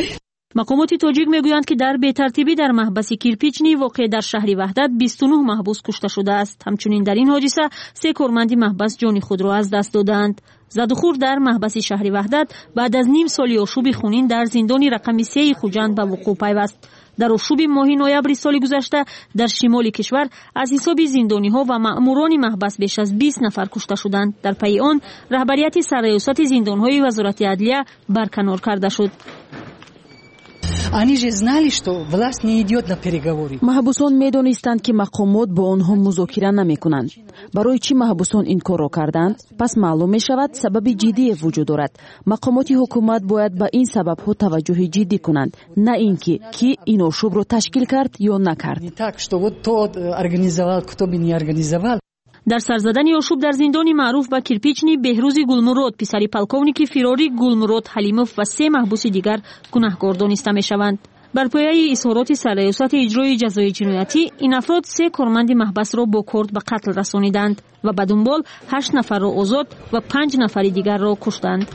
مقامات تاجیک میگویند که در بی‌ترتیبی در محبس کیرپیچنی واقع در شهر وحدت 29 محبوس کشته شده است. همچنین در این حادثه 3 کارمند محبس جان خود را از دست دادند. زد و خورد در محبس شهر وحدت بعد از نیم سال آشوب خونین در زندان رقم 3 خوجند به وقوع پیوست. در آشوب ماه نوامبر سال گذشته در شمال کشور از حساب زندانی‌ها و مأموران محبس بیش از 20 نفر کشته شدند. در پی آن رهبریت سرریاست زندان‌های وزارت عدلیه برکنار کرده شد. Они же знали, что власть не идет на переговоры. محبوسان می‌دانستند که مقامات با آنها مذاکره نمی‌کنند. برای چی محبوسان این کار را کردند؟ پس معلوم می‌شود سبب جدی وجود دارد. مقامات حکومت باید به این سبب‌ها توجه جدی کنند، نه اینکه کی این آشوب را تشکیل کرد یا نکرد. Не так, что вот тот организовал, кто бы не организовал. در سرزدن آشوب در زندان معروف به کیرپیچنی بهروز گلمراد پسری پلکونیک فراری گلمراد حلیموف و 3 محبوس دیگر گناهکار دانسته می‌شوند. بر پایه اظهارات سرریاست اجرای جزای جنایتی این افراد 3 کارمند محبس را با کورد به قتل رسانیدند و به دنبال 8 نفر را آزاد و 5 نفر دیگر را کشتند.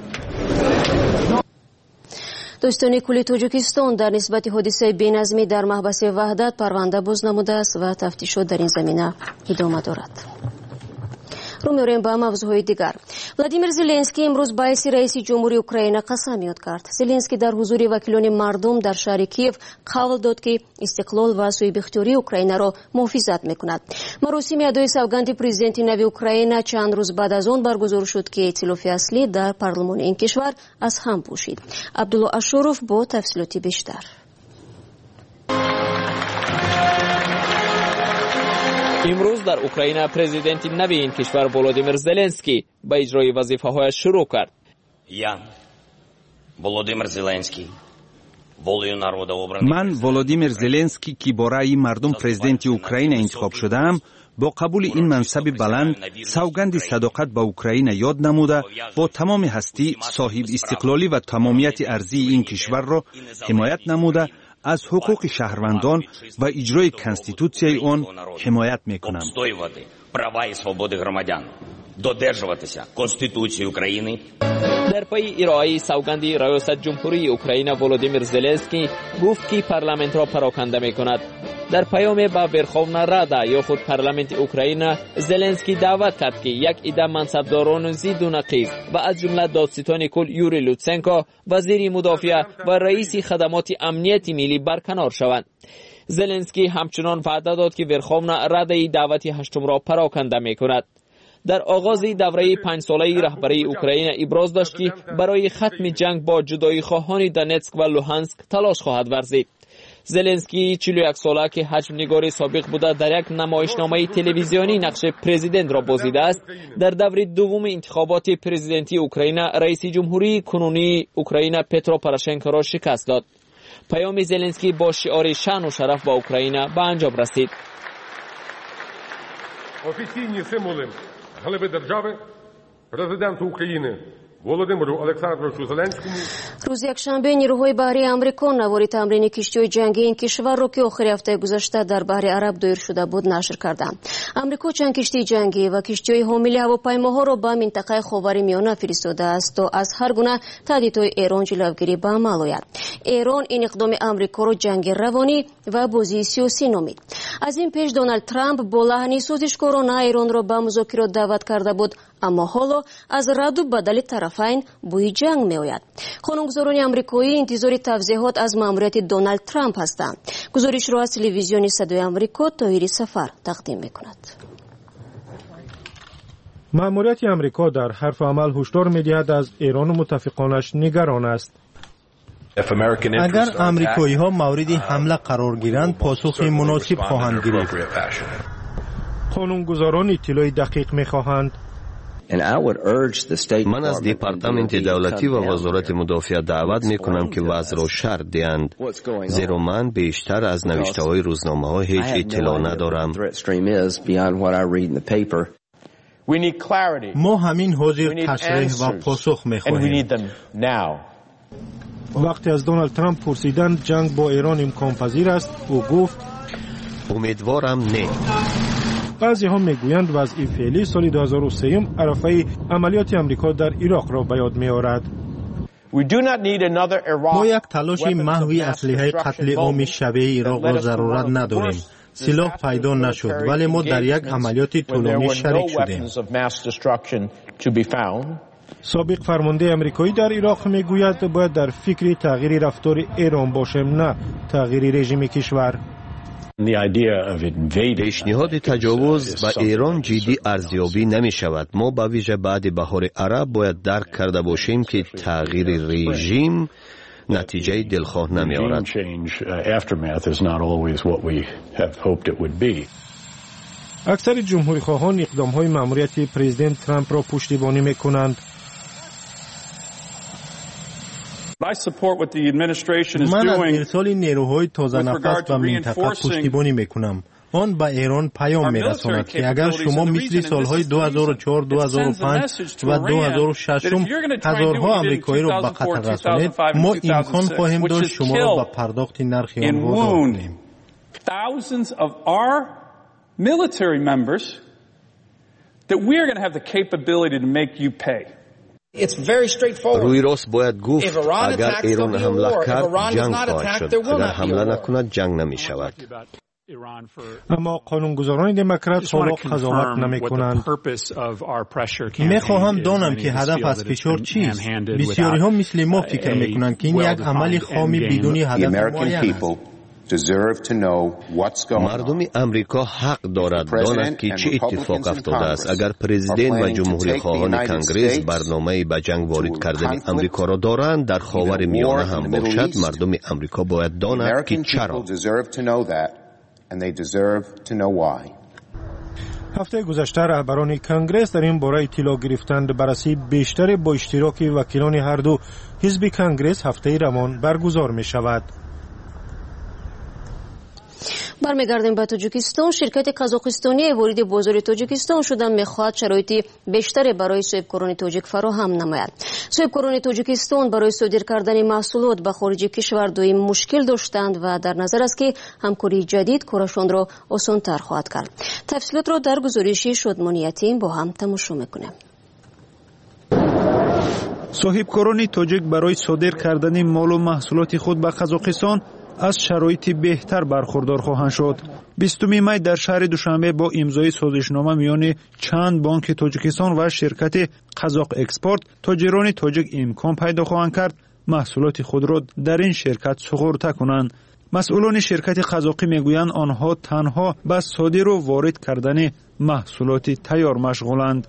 دوستان کل تاجیکستان در نسبت حادثه بی‌نظمی در محبس وحدت پرونده باز نموده است و تفتیشات در این زمینه ادامه دارد. رو می‌آوریم به موضوعهای دیگر. ولادیمیر زلنسکی امروز باعث رئیس جمهوری اوکراین قسم یاد کرد. زلنسکی در حضور وکیلان مردم در شهر کیف قول داد که استقلال و صاحب اختیاری اوکراین را محافظت می‌کند. مراسم ادای سوگند پرزیدنت نوی اوکراین چند روز بعد از آن برگزار شد که ائتلاف اصلی در پارلمان این کشور از هم پوشید. عبدالله اشوروف با تفصیلات بیشتر. امروز در اوکراین پرزیدنت نوی این کشور ولادیمیر زلنسکی به اجرای وظیفه‌هایش شروع کرد. من ولادیمیر زلنسکی که با رأی مردم پرزیدنت اوکراین انتخاب شدم با قبول این منصب بلند سوگند صداقت به اوکراین یاد نموده با تمام هستی صاحب استقلالی و تمامیت ارضی این کشور را حمایت نموده از حقوق شهروندان و اجرای کنستیتوسیای آن حمایت میکنم. در پی ارائه سوگند ریاست جمهوری اوکراین ولادیمیر زلنسکی گفت که پارلمانت را پراکنده میکند. در پیام به ورخونا رادا یا خود پارلمانت اوکراین زلنسکی دعوت کرد که یک عده منصبداران ضد و نقیض و از جمله دادستان کل یوری لوتسنکو وزیر مدافع و رئیس خدمات امنیت ملی برکنار شوند. زلنسکی همچنان وعده داد که ورخونا رادا دعوت هشتم را پراکنده میکند. در آغاز دوره 5 ساله رهبری اوکراین ابراز داشت که برای ختم جنگ با جدایی خواهان دونتسک و لوهانسک تلاش خواهد ورزید. زلنسکی 41 ساله که حجم نگار سابق بوده در یک نمایشنامه تلویزیونی نقش پرزیدنت را بازیده است، در دور دوم انتخابات پرزیدنتی اوکراین رئیس جمهوری کنونی اوکراین پترو پوراشنکو را شکست داد. پیام زلنسکی با شعار شان و شرف با اوکراین به انجام رسید. Офіційні символи глави держави президенту України Володимиру Олександровичу Зеленському. روز یکشنبه نیروهای بحری آمریکا نوار تمرین کشتی‌های جنگی این کشور را که آخر هفته گذشته در بحر عرب دایر شده بود نشر کردند. آمریکا چند کشتی جنگی و کشتی‌های حامل هواپیماها را به منطقه خاورمیانه فرستاده است تا از هر گونه تهدیدهای ایران جلوگیری به عمل آید. ایران این اقدام آمریکا را جنگ روانی و بازی سیاسی نامید. از این پیش دونالد ترامپ با لحن سازشکارانه ایران را به مذاکرات دعوت کرده بود، اما حالا از رد و بدل طرفین بوی جنگ می آید. قانونگذاران آمریکایی انتظار توضیحات از ماموریت دونالد ترامپ هستند. گزارش را از تلویزیون صدای آمریکا طاهری سفر تقدیم می کند. ماموریت آمریکا در حرف عمل هشدار می دهد از ایران و متفقانش نگران است. اگر آمریکایی ها مورد حمله قرار گیرند پاسخ مناسب خواهند گرفت. قانونگذاران اطلاع دقیق می خواهند. من از دپارتمنت دولتی و وزارت مدافع دعوت می کنم که وضع را شرح دهند، زیرا من بیشتر از نوشته های روزنامه ها هیچ اطلاع ندارم. ما همین حاضر تصریح و پاسخ می خواهیم. وقتی از دونالد ترامپ پرسیدند جنگ با ایران امکان پذیر است، او گفت امیدوارم نه. بعضی ها میگویند وضع فعلی سال 2003 عرفه عملیات امریکا در عراق را به یاد می آورد. ما یک تلاش محوی اسلحه قتل عام شبیه عراق را ضرورت نداریم. سلاح پیدا نشد ولی ما در یک عملیات طولانی شریک شدیم. سابق فرمانده امریکایی در عراق میگوید باید در فکر تغییر رفتار ایران باشیم، نه تغییر رژیم کشور. پیشنهاد تجاوز به ایران جدی ارزیابی نمی شود. ما به ویژه بعد بهار عرب باید درک کرده باشیم که تغییر رژیم نتیجه دلخواه نمی آورد. اکثر جمهوری خواهان اقدام های مأموریت پرزیدنت ترامپ را پشتیبانی می کنند. من از ارسال نیروهای تازه نفس به منطقه پشتیبانی میکنم. آن به ایران پیام میرساند که اگر شما مثل سالهای 2004، 2005 و 2006 هزارها آمریکایی را به قتل رسانید، ما امکان خواهیم داشت شما را به پرداخت نرخ آن وادار کنیم. Thousands of our military members that we are going to have the capability to make you pay. روی راست باید گفت اگر ایران حمله کرد جنگ خواهد شد، اگر حمله نکند جنگ نمی شود. اما قانونگذاران دموکرات حالا قضاوت نمی کنند. می خواهم دانم که هدف از فشار چیست. بسیاری ها مثل ما فکر می کنند که این یک عمل خامی بدون هدف معین است. مردم امریکا حق دارد داند که چه اتفاق افتاده است. اگر پرزیدنت و جمهوری خواهان کنگره برنامه به جنگ وارد کردن امریکا را دارند، در خاور میانه هم باشد، مردم امریکا باید داند که چرا. هفته گذشته رهبران کنگره در این باره اطلاع گرفتند. بررسی بیشتر با اشتراک وکیلان هر دو حزب کنگره هفته روان برگزار می شود. برمیگردیم به تاجیکستان. شرکت قزاقستانی وارد بازار تاجیکستان شدن میخواهد شرایطی بیشتری برای صاحبکاران تاجیک فراهم نماید. صاحبکاران تاجیکستان برای صادر کردن محصولات به خارج کشور دویم مشکل داشتند و در نظر است که همکاری جدید کارشان را آسان‌تر خواهد کرد. تفصیلات را در گزارش شادمانی یتیم با هم تماشا میکنیم. صاحبکاران تاجیک برای صادر کردن مال و محصولات خود به قزاقستان از شرایط بهتر برخوردار خواهند شد. 20 می در شهر دوشنبه با امضای سازشنامه میان چند بانک تاجیکستان و شرکت قزاق اکسپورت، تاجران تاجیک امکان پیدا خواهند کرد محصولات خود را در این شرکت سپرده کنند. مسئولان شرکت قزاقی میگویند آنها تنها به صادر و وارد کردن محصولات تیار مشغولند.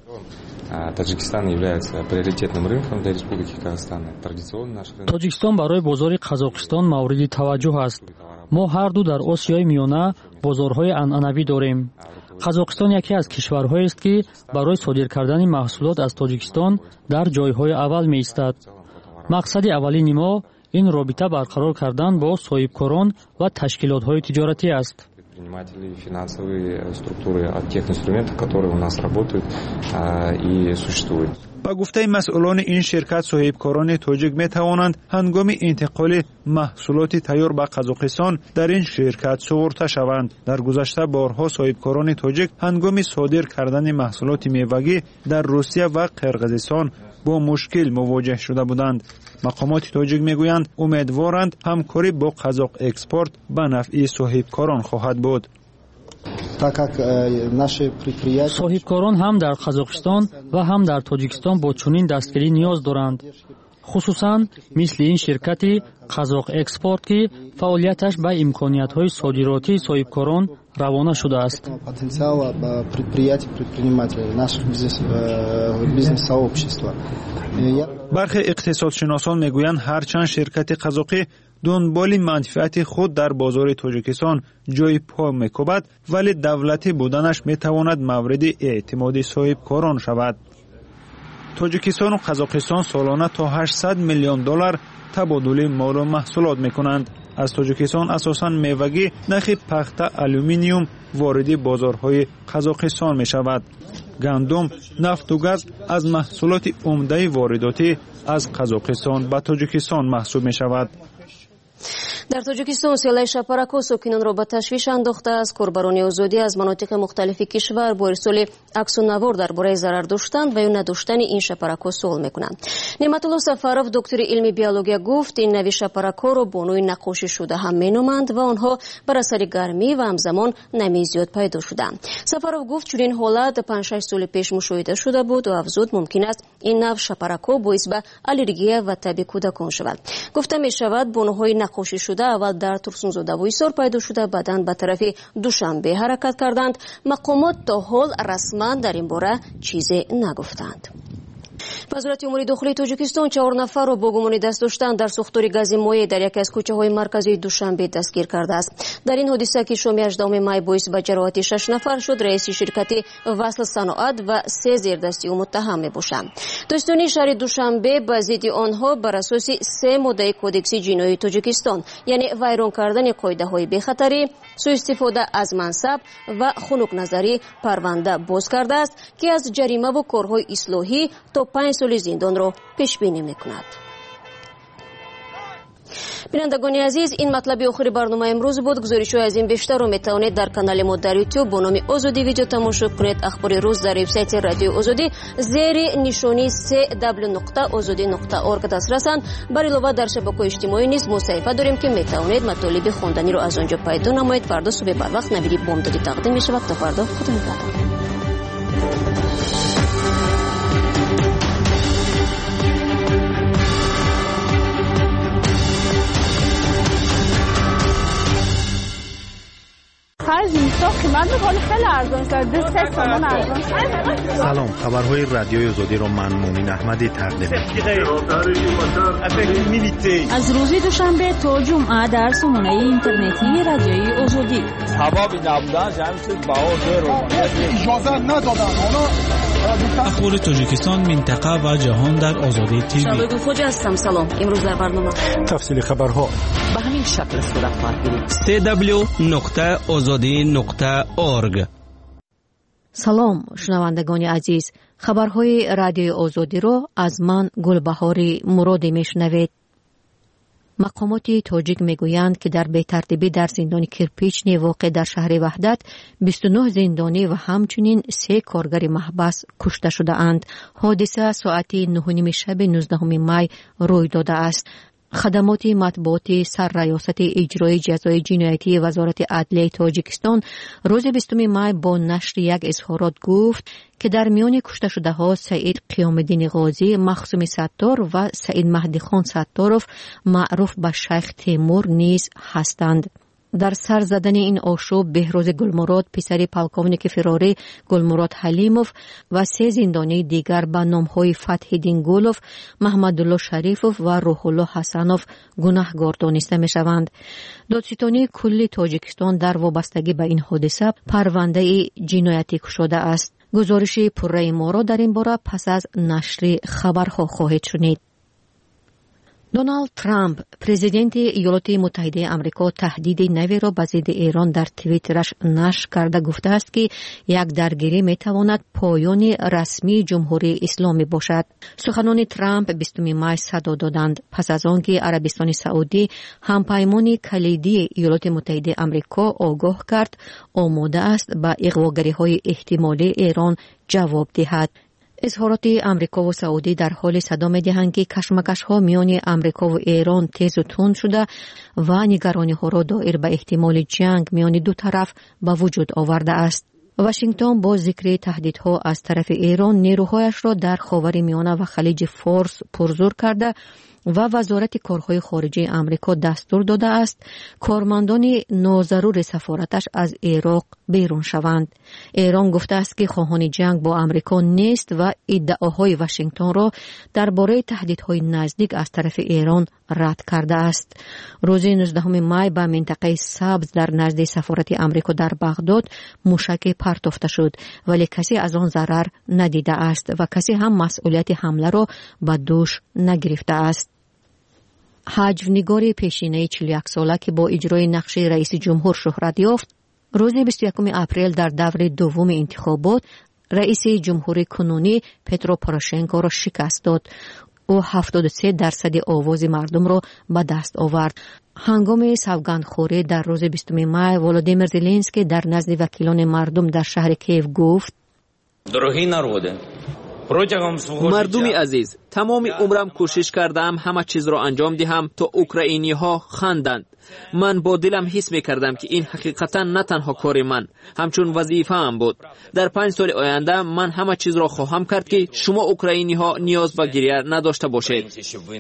тоҷикистон барои бозори қазоқистон мавриди таваҷҷӯҳ аст. мо ҳар ду дар осиёи миёна бозорҳои анъанавӣ дорем. қазоқистон яке аз кишварҳоест ки барои содир кардани маҳсулот аз тоҷикистон дар ҷойҳои аввал меистад. мақсади аввалини мо ин робита барқарор кардан бо соҳибкорон ва ташкилотҳои тиҷоратӣ аст. финансовые структуры от тех инструментов, которые у нас работают и существуют. با گفته مسئولان این شرکت، صاحبکاران تاجیک می توانند هنگام انتقال محصولات تیار به قزاقستان در این شرکت سپرده شوند. در گذشته بارها صاحبکاران تاجیک هنگام صادر کردن محصولات میوگی در روسیه و قرقیزستان با مشکل مواجه شده بودند. مقامات تاجیک میگویند امیدوارند همکاری با قزاق اکسپورت به نفع صاحبکاران خواهد بود. صاحبکاران هم در قزاقستان و هم در تاجیکستان با چنین دستگیری نیاز دارند. خصوصاً مثل این شرکت قزاق اکسپورت که فعالیتش به امکانیت‌های صادراتی صاحبکاران روانه شده است. برخی اقتصادشناسان میگویند هرچند شرکت قزاقی دنبال منفعت خود در بازار تاجیکستان جای پا میکوبد، ولی دولتی بودنش میتواند مورد اعتماد صاحبکاران شود. تاجیکستان و قزاقستان سالانه تا 800 میلیون دلار تبادل مال و محصولات میکنند. از تاجیکستان اساساً میوگی، نخ پخته، آلومینیوم وارد بازارهای قزاقستان میشود. گندم، نفت و گاز از محصولات عمده وارداتی از قزاقستان به تاجیکستان محسوب میشود. در تاجیکستان سیلای شپرک و ساکنان را به تشویش انداخته است. کاربران آزادی از مناطق مختلف کشور با ارسال عکس و نوار درباره ضرر داشتن و یا نداشتن این شپرک ها سوال میکنند. نعمت الله سفرов دکتر علم بیولوژی گفت این نوع شپرک ها را بانوی نقاشی شده هم مینامند و آنها بر اثر گرمی و همزمان نمی زیاد پیدا شدند. سفرов گفت چون این حالت 5-6 سال پیش مشاهده شده بود و افزود ممکن است این نوع شپرک ها باعث به آلرژی و تب کودکان شود. گفته می شود بانوهای نقاشی شده اول در ترسونزاده و ایسار پیدا شده بعداً به طرف دوشنبه حرکت کردند. مقامات تا حال رسما در این باره چیزی نگفتند. وزارت امور داخلی تاجیکستان 4 نفر را با گمان دست داشتن در سوختاری گاز مایع در یکی از کوچه‌های مرکزی دوشنبه دستگیر کرده است. در این حادثه که شام 18 می باعث به جراحت 6 نفر شد، رئیس شرکت وصل صنعت و 3 زیردستی او متهم می‌باشند. دستانی شهر دوشنبه به ضد آنها بر اساس 3 ماده کودکس جنایی تاجیکستان یعنی ویران کردن قاعده‌های بی‌خطری، سوء استفاده از منصب و خنک نظری پرونده باز کرده است که از جریمه و کارهای اصلاحی تا 5 سال زندان را پیش بینی می‌کند. بینندگان عزیز، این مطلب آخر برنامه امروز بود. گزارش‌های از این بیشتر رو می‌توانید در کانال ما در یوتیوب با نام آزادی ویدیو تماشا کنید. اخبار روز در وبسایت رادیو آزادی زیر نشانی www.azadi.org دسترسند. بر علاوه در شبکه‌های اجتماعی نیز ما صفحه داریم که می‌توانید مطالب خواندنی رو از آنجا پیدا نمایید. فردا صبح بر وقت نویدی بامدادی تقدیم می‌شود. تا فردا خدا نگهدار. سلام، خبرهای رادیوی آزادی را من مومن احمدی تقدیم می‌کنم. از روز دوشنبه تا جمعه در سامانه اینترنتی رادیوی آزادی. اخبار تاجیکستان، منطقه و جهان در آزادی تیوی. شباب خوجا هستم. سلام. امروز در برنامه تفصیل خبرها به همین شکل صورت خواهد گرفت. www.azadi.org. سلام شنوندگان عزیز، خبرهای رادیوی آزادی را از من گلبهاری مرادی میشنوید. مقامات تاجیک میگویند که در بی‌ترتیبی در زندان کرپیچنی واقع در شهر وحدت 29 زندانی و همچنین 3 کارگر محبس کشته شده اند. حادثه ساعت 9:30 شب 19 می روی داده است. خدمات مطبوعاتی سرریاست اجرای جزای جنایتی وزارت عدلیه تاجیکستان روز 20 می با نشر یک اظهارات گفت که در میان کشته شده ها سعید قیام‌الدین غازی، مخصوم ستار و سعید مهدی خان ستاروف معروف به شیخ تیمور نیز هستند. در سر زدن این آشوب بهروز گلمراد پسر پلکونیک فراری گلمراد حلیموف و 3 زندانی دیگر به نام‌های فتح‌الدین گلوف، محمدالله شریفوف و روح‌الله حسنوف گناهکار دانسته می‌شوند. دادستانی کلی تاجیکستان در وابستگی به این حادثه پرونده جنایتی گشوده است. گزارش پررأی ما را در این باره پس از نشر خبرها خواهید شنید. دونالد ترامپ پرزیدنت ایالات متحده آمریکا تهدید نوی را به ضد ایران در توییترش نشر کرده گفته است که یک درگیری میتواند پایان رسمی جمهوری اسلامی باشد. سخنان ترامپ 20 می صدا دادند پس از آنکه عربستان سعودی همپیمان کلیدی ایالات متحده آمریکا آگاه کرد آماده است به اغواگری‌های احتمالی ایران جواب دهد. اظهارات امریکا و سعودی در حال صدا می‌دهند که کشمکش‌ها میان امریکا و ایران تیز و تند شده و نگرانی‌ها را دایر به احتمال جنگ میان دو طرف به وجود آورده است. واشنگتن با ذکر تهدیدها از طرف ایران نیروهایش را در خاورمیانه و خلیج فارس پرزور کرده و وزارت کارهای خارجه آمریکا دستور داده است کارمندان ناضرور سفارتش از عراق بیرون شوند. ایران گفته است که خواهان جنگ با آمریکا نیست و ادعاهای واشنگتن را درباره تهدیدهای نزدیک از طرف ایران رد کرده است. روز 19 می به منطقه سبز در نزد سفارت آمریکا در بغداد موشک پرتافته شد ولی کسی از آن ضرر ندیده است و کسی هم مسئولیت حمله را به دوش نگرفته است. حجو‌نگار پیشینه 41 ساله که با اجرای نقش رئیس جمهور شهرت یافت، روز 21 اپریل در دور دوم انتخابات رئیس جمهور کنونی پترو پوروشنکو را شکست داد. او 73% آواز مردم را به دست آورد. هنگام سوگندخوری در روز 20 می ولودیمیر زلنسکی در نزد وکیلان مردم در شهر کیف گفت: مردمی عزیز، تمام عمرم کوشش کردم همه چیز را انجام دهم تا اوکراینی ها خندند. من با دلم حس می کردم که این حقیقتا نه تنها کار من، همچون وظیفه هم بود. در 5 سال آینده من همه چیز را خواهم کرد که شما اوکراینی ها نیاز به گریه نداشته باشید.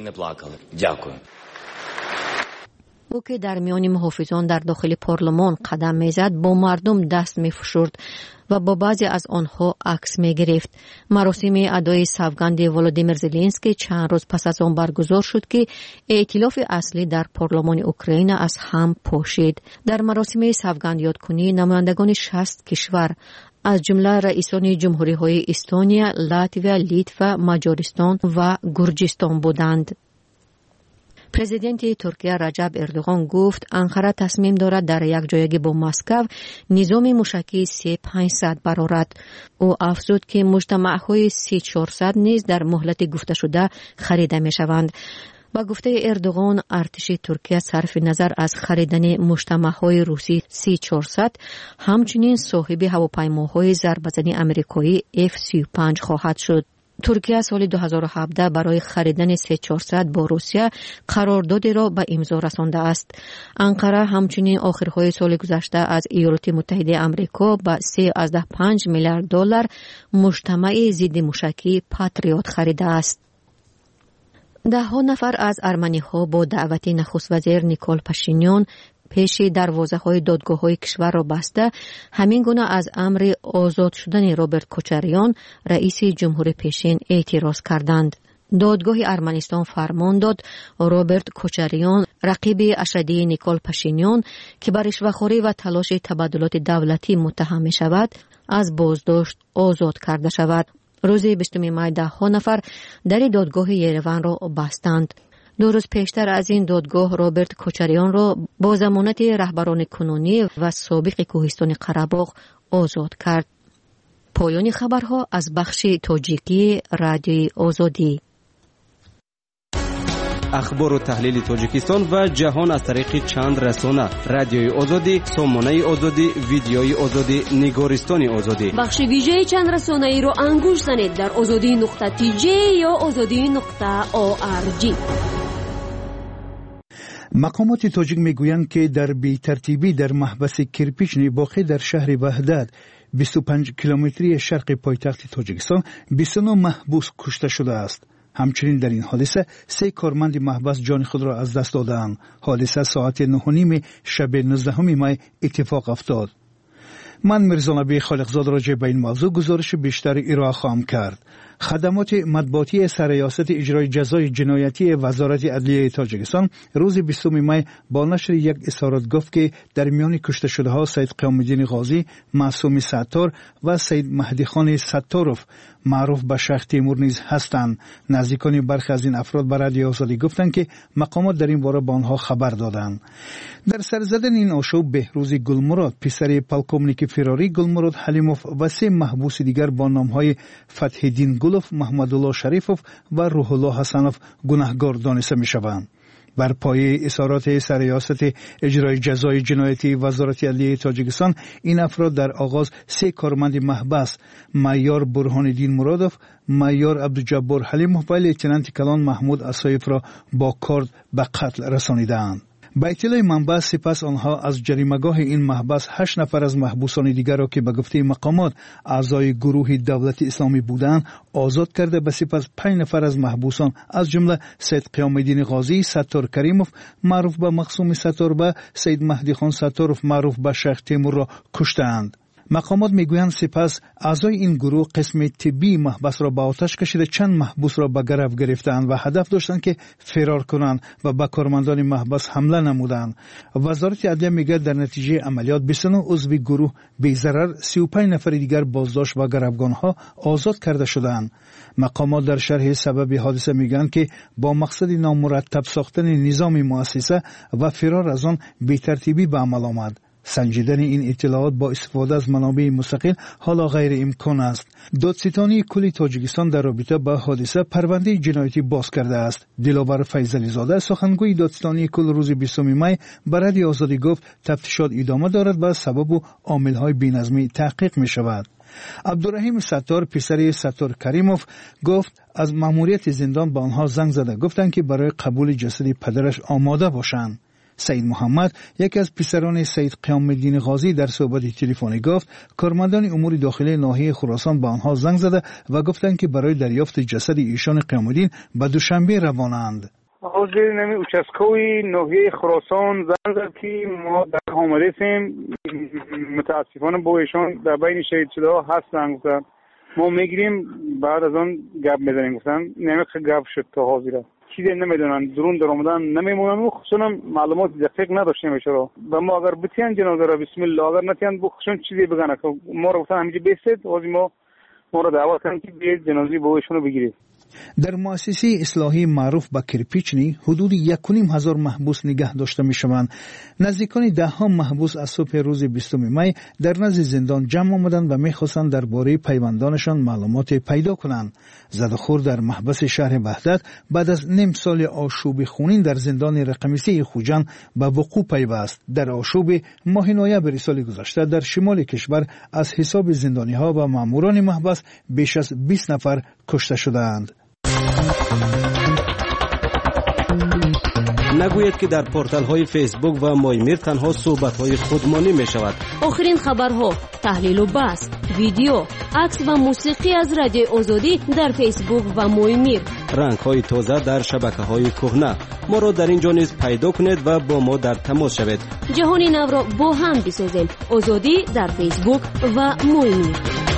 او که در میان محافظان در داخل پارلمان قدم میزد با مردم دست میفشرد و با بعضی از آنها عکس میگرفت. مراسم ادای سوگند ولودیمیر زلنسکی چند روز پس از آن برگزار شد که ائتلاف اصلی در پارلمان اوکراین از هم پاشید. در مراسم سوگند یادکنی نمایندگان 60 کشور از جمله رئیسان جمهوری‌های استونیا، لاتویا، لیتوا، مجارستان و گرجستان بودند. پرزیدنت ترکیه رجب اردوغان گفت انقره تصمیم دارد در یک جایگی با مسکو نظام موشکی س-500 برآورد. او افزود که مجتمع‌های س-400 نیز در مهلت گفته شده خریده می‌شوند. با گفته اردوغان ارتش ترکیه صرف نظر از خریدن مجتمع‌های روسی س-400 همچنین صاحب هواپیماهای ضربه‌زنی آمریکایی F-35 خواهد شد. ترکیه سال 2017 برای خریدن س-400 با روسیه قراردادی را به امضا رسانده است. انقره همچنین آخرهای سال گذشته از ایالات متحده آمریکا به 3.5 میلیارد دلار مجتمع ضد موشکی پاتریوت خریده است. ده‌ها نفر از ارمنی‌ها با دعوت نخست وزیر نیکول پاشینیان پیش دروازه‌های دادگاه‌های کشور را بسته، همین گونه از امر آزاد شدن رابرت کوچریان رئیس جمهور پیشین اعتراض کردند. دادگاه ارمنستان فرمان داد رابرت کوچریان رقیب اشدی نیکول پاشینیان که بر رشوه‌خوری و تلاش تبادلات دولتی متهم می‌شود از بازداشت آزاد کرده شود. روز 20 می 10 نفر در دادگاه یروان را بستند. 2 روز پیشتر از این دادگاه رابرت کوچریان را با ضمانت رهبران کنونی و سابق کوهستان قره‌باغ آزاد کرد. پایان خبرها از بخش تاجیکی رادیوی آزادی. اخبار و تحلیل تاجیکستان و جهان از طریق چند رسانه: رادیوی آزادی، سامانه آزادی، ویدیوی آزادی، نگارستان آزادی. بخش ویژه چند رسانه ای رو انگوش زنید در azadi.tj یا azadi.org. مقامات تاجیک میگویند که در بی‌ترتیبی در محبس کرپیچنی واقع در شهر وحدت 25 کیلومتری شرق پایتخت تاجیکستان 29 محبوس کشته شده است. همچنین در این حادثه 3 کارمند محبس جان خود را از دست دادند. حادثه ساعت 9:30 شب 19 می اتفاق افتاد. من میرزا نبی خالقزاد راجع به این موضوع گزارش بیشتر ارائه خواهم کرد. خدمات مطبوعاتی سرریاست اجرای جزای جنایتی وزارت عدلیه تاجیکستان روز 20 می با نشر یک اظهارات گفت که در میان کشته شده ها سید قیام الدین غازی، معصوم ستار و سید مهدی خان ستاروف معروف به شیخ تیمور نیز هستند. نزدیکان برخی از این افراد به رادیو آزادی گفتند که مقامات در این باره به آنها خبر دادند. در سر زدن این آشوب بهروز گلمراد پسر پالکومنیک فراری گلمراد حلیموف و 3 محبوس دیگر با نامهای فتح‌الدین گلوف، محمد الله شریفوف و روح الله حسنوف گناهکار دانسته می‌شوند. بر پایه اظهارات سرریاست اجرای جزای جنایتی وزارت عدلیه تاجیکستان این افراد در آغاز 3 کارمند محبس معیار برهان الدین مرادوف، معیار عبدالجبار حلیموف و لیتنانت کلان محمود اسایف را با کارد به قتل رسانیدند. با اطلاع منبع سپس آنها از جریمه‌گاه این محبس 8 نفر از محبوسان دیگر را که به گفته مقامات اعضای گروه دولت اسلامی بودند آزاد کرده و سپس 5 نفر از محبوسان از جمله سید قیام الدین غازی، ستار کریموف معروف به مقصوم ستار و سید مهدی خان ستاروف معروف به شیخ تیمور را کشتند. مقامات میگویند سپس اعضای این گروه قسم طبی محبس را به آتش کشیده چند محبوس را به گرفت گرفتند و هدف داشتند که فرار کنند و به کارمندان محبس حمله نمودند. وزارت عدلیه میگه در نتیجه عملیات 29 عضو گروه بی ضرر 35 نفر دیگر بازداشت و گروگانها آزاد کرده شدند. مقامات در شرح سبب حادثه میگن که با مقصد نامرتب ساختن نظام مؤسسه و فرار از آن بی ترتیبی به عمل آمد. سنجیدن این اطلاعات با استفاده از منابع مستقل حالا غیر امکان است. دادستانی کل تاجیکستان در رابطه با حادثه پرونده جنایتی باز کرده است. دلاور فیضلی زاده سخنگوی دادستانی کل روز 20 می به رادیو آزادی گفت تفتیشات ادامه دارد و سبب و عامل‌های بی‌نظمی تحقیق می‌شود. عبدالرحیم ستار پسر ستار کریموف گفت از مأموریت زندان به آنها زنگ زده گفتند که برای قبول جسد پدرش آماده باشند. سید محمد یکی از پسران سید قیام الدین غازی در صحبت تلفنی گفت کارمندان امور داخلی ناحیه خراسان به آنها زنگ زده و گفتند که برای دریافت جسد ایشان قیام الدین به دوشنبه روانند. حاضر نمی участковый ناحیه خراسان زنگ زد که ما در آماده هستیم. متاسفانه با ایشان در بین شهید شده ها هستند. ما میگیریم بعد از آن گپ میزنیم. گفتن نمیخه گپ شد تا حاضره چیزی نمیدونن درون در آمدن نمیمونن و خصوصا معلومات دقیق نداشتیم چرا و ما اگر بتیان جنازه را بسم الله اگر نتیان بخشون چیزی بگن که ما رو گفتن همینجا بیستید و ما رو دعوت کردن که بیاید جنازه با ایشون رو بگیرید. در مؤسسه اصلاحی معروف به کرپیچنی حدود 1,500 محبوس نگه داشته می شوند. نزدیکان 10 محبوس از صبح روز 20 می در نزد زندان جمع آمدند و می خواستند درباره پیوندانشان معلومات پیدا کنند. زدخور در محبس شهر وحدت بعد از نیم سال آشوب خونین در زندان رقم 3 خوجند به وقوع پیوست. در آشوب ماه نوامبر سال گذشته در شمال کشور از حساب زندانی ها و ماموران محبس بیش از 20 نفر کشته شدند. نگوید که در پورتال های فیسبوک و مایمیر تنها صحبت های خودمانی می شود. آخرین خبرها، تحلیل و بحث، ویدیو، عکس و موسیقی از رادیو آزادی در فیسبوک و مایمیر. رنگ های تازه در شبکه های کهنه. ما را در اینجا نیز پیدا کنید و با ما در تماس شوید. جهانی نو را با هم بسازیم. آزادی در فیسبوک و مایمیر.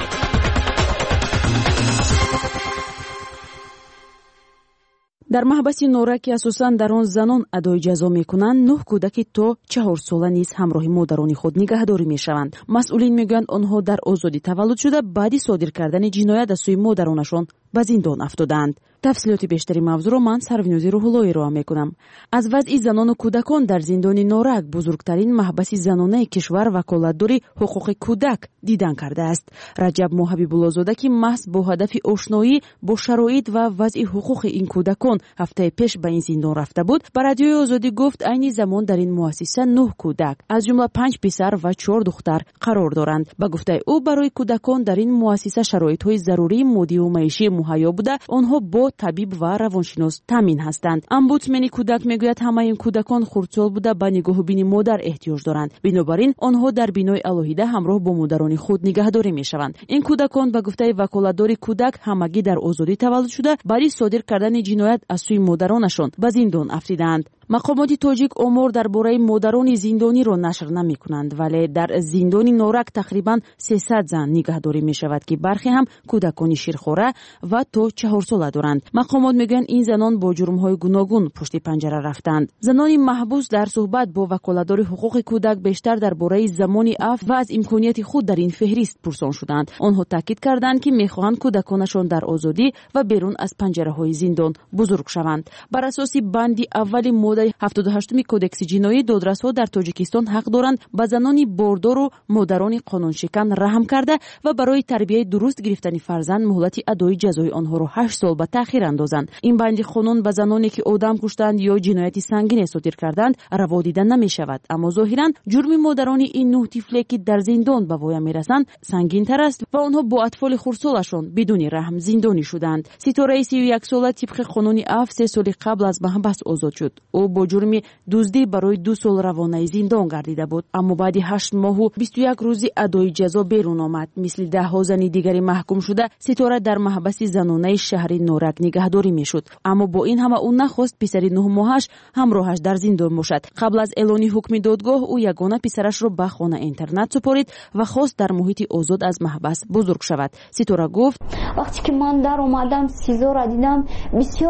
در محبس نورک اساساً در آن زنان ادای جزا میکنند 9 کودک تا 4 ساله نیز همراه مادران خود نگهداری میشوند. مسئولین میگویند آنها در آزادی تولد شده بعد صادر کردن جنایت از سوی مادرانشان به زندان افتادند. تفصیلات بیشتری موضوع را من سروینوزی روح‌اللهی را میکنم. از وضع زنان و کودکان در زندان نورک بزرگترین محبس زنانه کشور وکالتداری حقوق کودک دیدن کرده است. رجب محبیب‌الله زاده که محض با هدف آشنایی با شرایط و وضع حقوق این کودکان هفته پیش به این زندان رفته بود، به رادیوی آزادی گفت عین زمان در این مؤسسه 9 کودک از جمله 5 پسر و 4 دختر قرار دارند. به گفته او برای کودکان در این مؤسسه شرایط‌های ضروری مادی و معیشی مهیا بوده، آنها با طبیب و روانشناس تامین هستند. امبودسمن کودک میگوید همه این کودکان خردسال بوده به نگاه و بین مادر احتیاج دارند. بنابراین آنها در بینای الهیده همراه با مادران خود نگهداری میشوند. این کودکان به گفته وکالتداری کودک همگی در آزادی تولد شده برای صادر کردن جنایت از سوی مادرانشان به زندان افتیدند. مقامات تاجیک امور درباره مادران زندانی را نشر نمی کنند، ولی در زندان نورک تقریبا 300 زن نگهداری می شود که برخی هم کودکان شیرخواره و تا 4 ساله دارند. مقامات میگویند این زنان با جرم‌های گوناگون پشت پنجره رفتند. زنان محبوس در صحبت با وکالتدار حقوق کودک بیشتر درباره زمان عفو و از امکانیت خود در این فهرست پرسان شدند. آنها تاکید کردند که می‌خواهند کودکانشان در آزادی و بیرون از پنجره‌های زندان بزرگ شوند. بر اساس بندی اولی ماده 78 کودکس جنایی دادرس‌ها در تاجیکستان حق دارند به زنان باردار و مادران قانونشکن رحم کرده و برای تربیت درست گرفتن فرزند مهلت ادای جزای آنها را 8 سال به تأخیر اندازند. این بندی قانون به زنانی که آدم کشتند یا جنایت سنگین صادر کردند روا دیده نمی شود، اما ظاهرا جرم مادران این 9 طفلی که در زندان به وای میرسند سنگین تر است و آنها با اطفال خردسالشان بدون رحم زندانی شدند. ستاره 31 ساله طبق قانون عفو 3 سال قبل از محبس آزاد شد. او با جرم دزدی برای 2 سال روانه زندان گردیده بود، اما بعد 8 ماه و 21 روز ادای جزا بیرون آمد. مثل 10 زن دیگری محکوم شده ستاره در محبس زنانه شهر نورک نگهداری میشد، اما با این همه او نخواست پسر 9 ماهش همراهش در زندان باشد. قبل از اعلان حکم دادگاه او یگانه پسرش را به خانه اینترنت سپارید و خواست در محیط آزاد از محبس بزرگ شود. ستاره گفت وقتی که من در اومدم سیزو را دیدم بسیار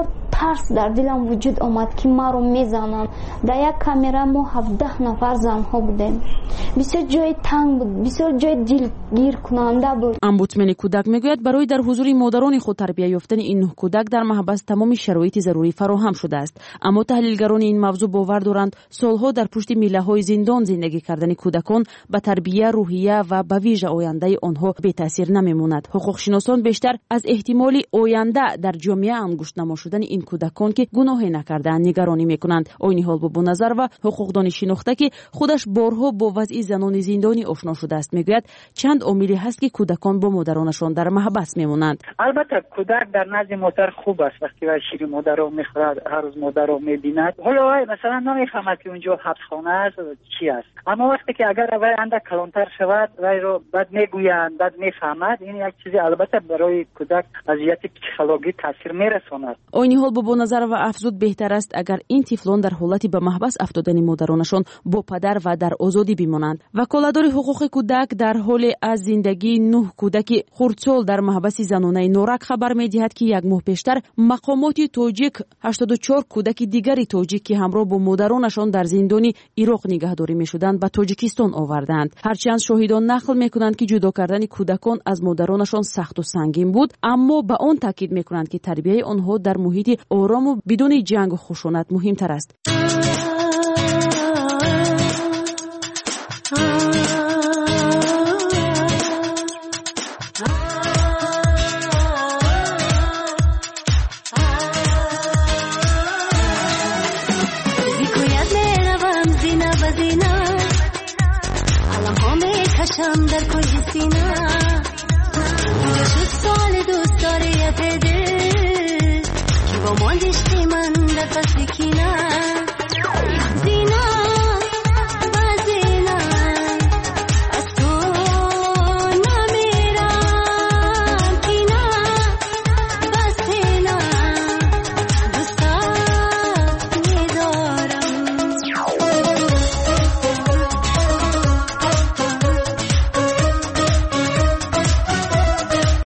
ترس در دلم وجود آمد که ما رو میزنن. در یک کامرا ما 17 نفر زنها بودیم. بسیار جای تنگ بود، بسیار جای دلگیر کننده بود. امبودسمن کودک میگوید برای در حضور مادران خود تربیت یافتن این 9 کودک در محبس تمام شرایط ضروری فراهم شده است. اما تحلیلگران این موضوع باور دارند سالها در پشت میله‌های زندان زندگی کردن کودکان به تربیت روحیه و به ویژه آینده آنها بی تاثیر نمیماند. حقوقشناسان بیشتر از احتمال آینده در جامعه انگشت نما شدن این کودکان که گناهی نکردند نگرانی میکنند. عین حال با نظر و حقوقدان شناخته که خودش بارها با وضع زنان زندانی آشنا شده است میگوید چند عاملی هست که کودکان با مادرانشان در محبس میمونند. البته کودک در نزد مادر خوب است وقتی وای شیر مادر رو میخورد، هر روز مادر رو میبیند. حالا وای مثلا نمیفهمد که اونجا حبس خانه است چی است. اما وقتی که اگر وای اندک کلانتر شود وای رو بعد میگویند، بعد میفهمد، این یک چیزی البته برای کودک اذیت پسیکولوژی تاثیر میرساند. عین حال با نظر و افزود بهتر است اگر این طفلان در حالتی به محبس افتادن مادرانشان با پدر و در آزادی بمانند. وکالتدار حقوق کودک در حال از زندگی 9 کودک خردسال در محبس زنانه نورک خبر می‌دهد که یک ماه پیشتر مقامات تاجیک 84 کودک دیگری تاجیک که همراه با مادرانشان در زندان عراق نگهداری می‌شدند به تاجیکستان آوردند. هرچند شاهدان نقل می‌کنند که جدا کردن کودکان از مادرانشان سخت و سنگین بود، اما به آن تاکید می‌کنند که تربیت آنها در محیط آرام و بدون جنگ و خشونت مهمتر است.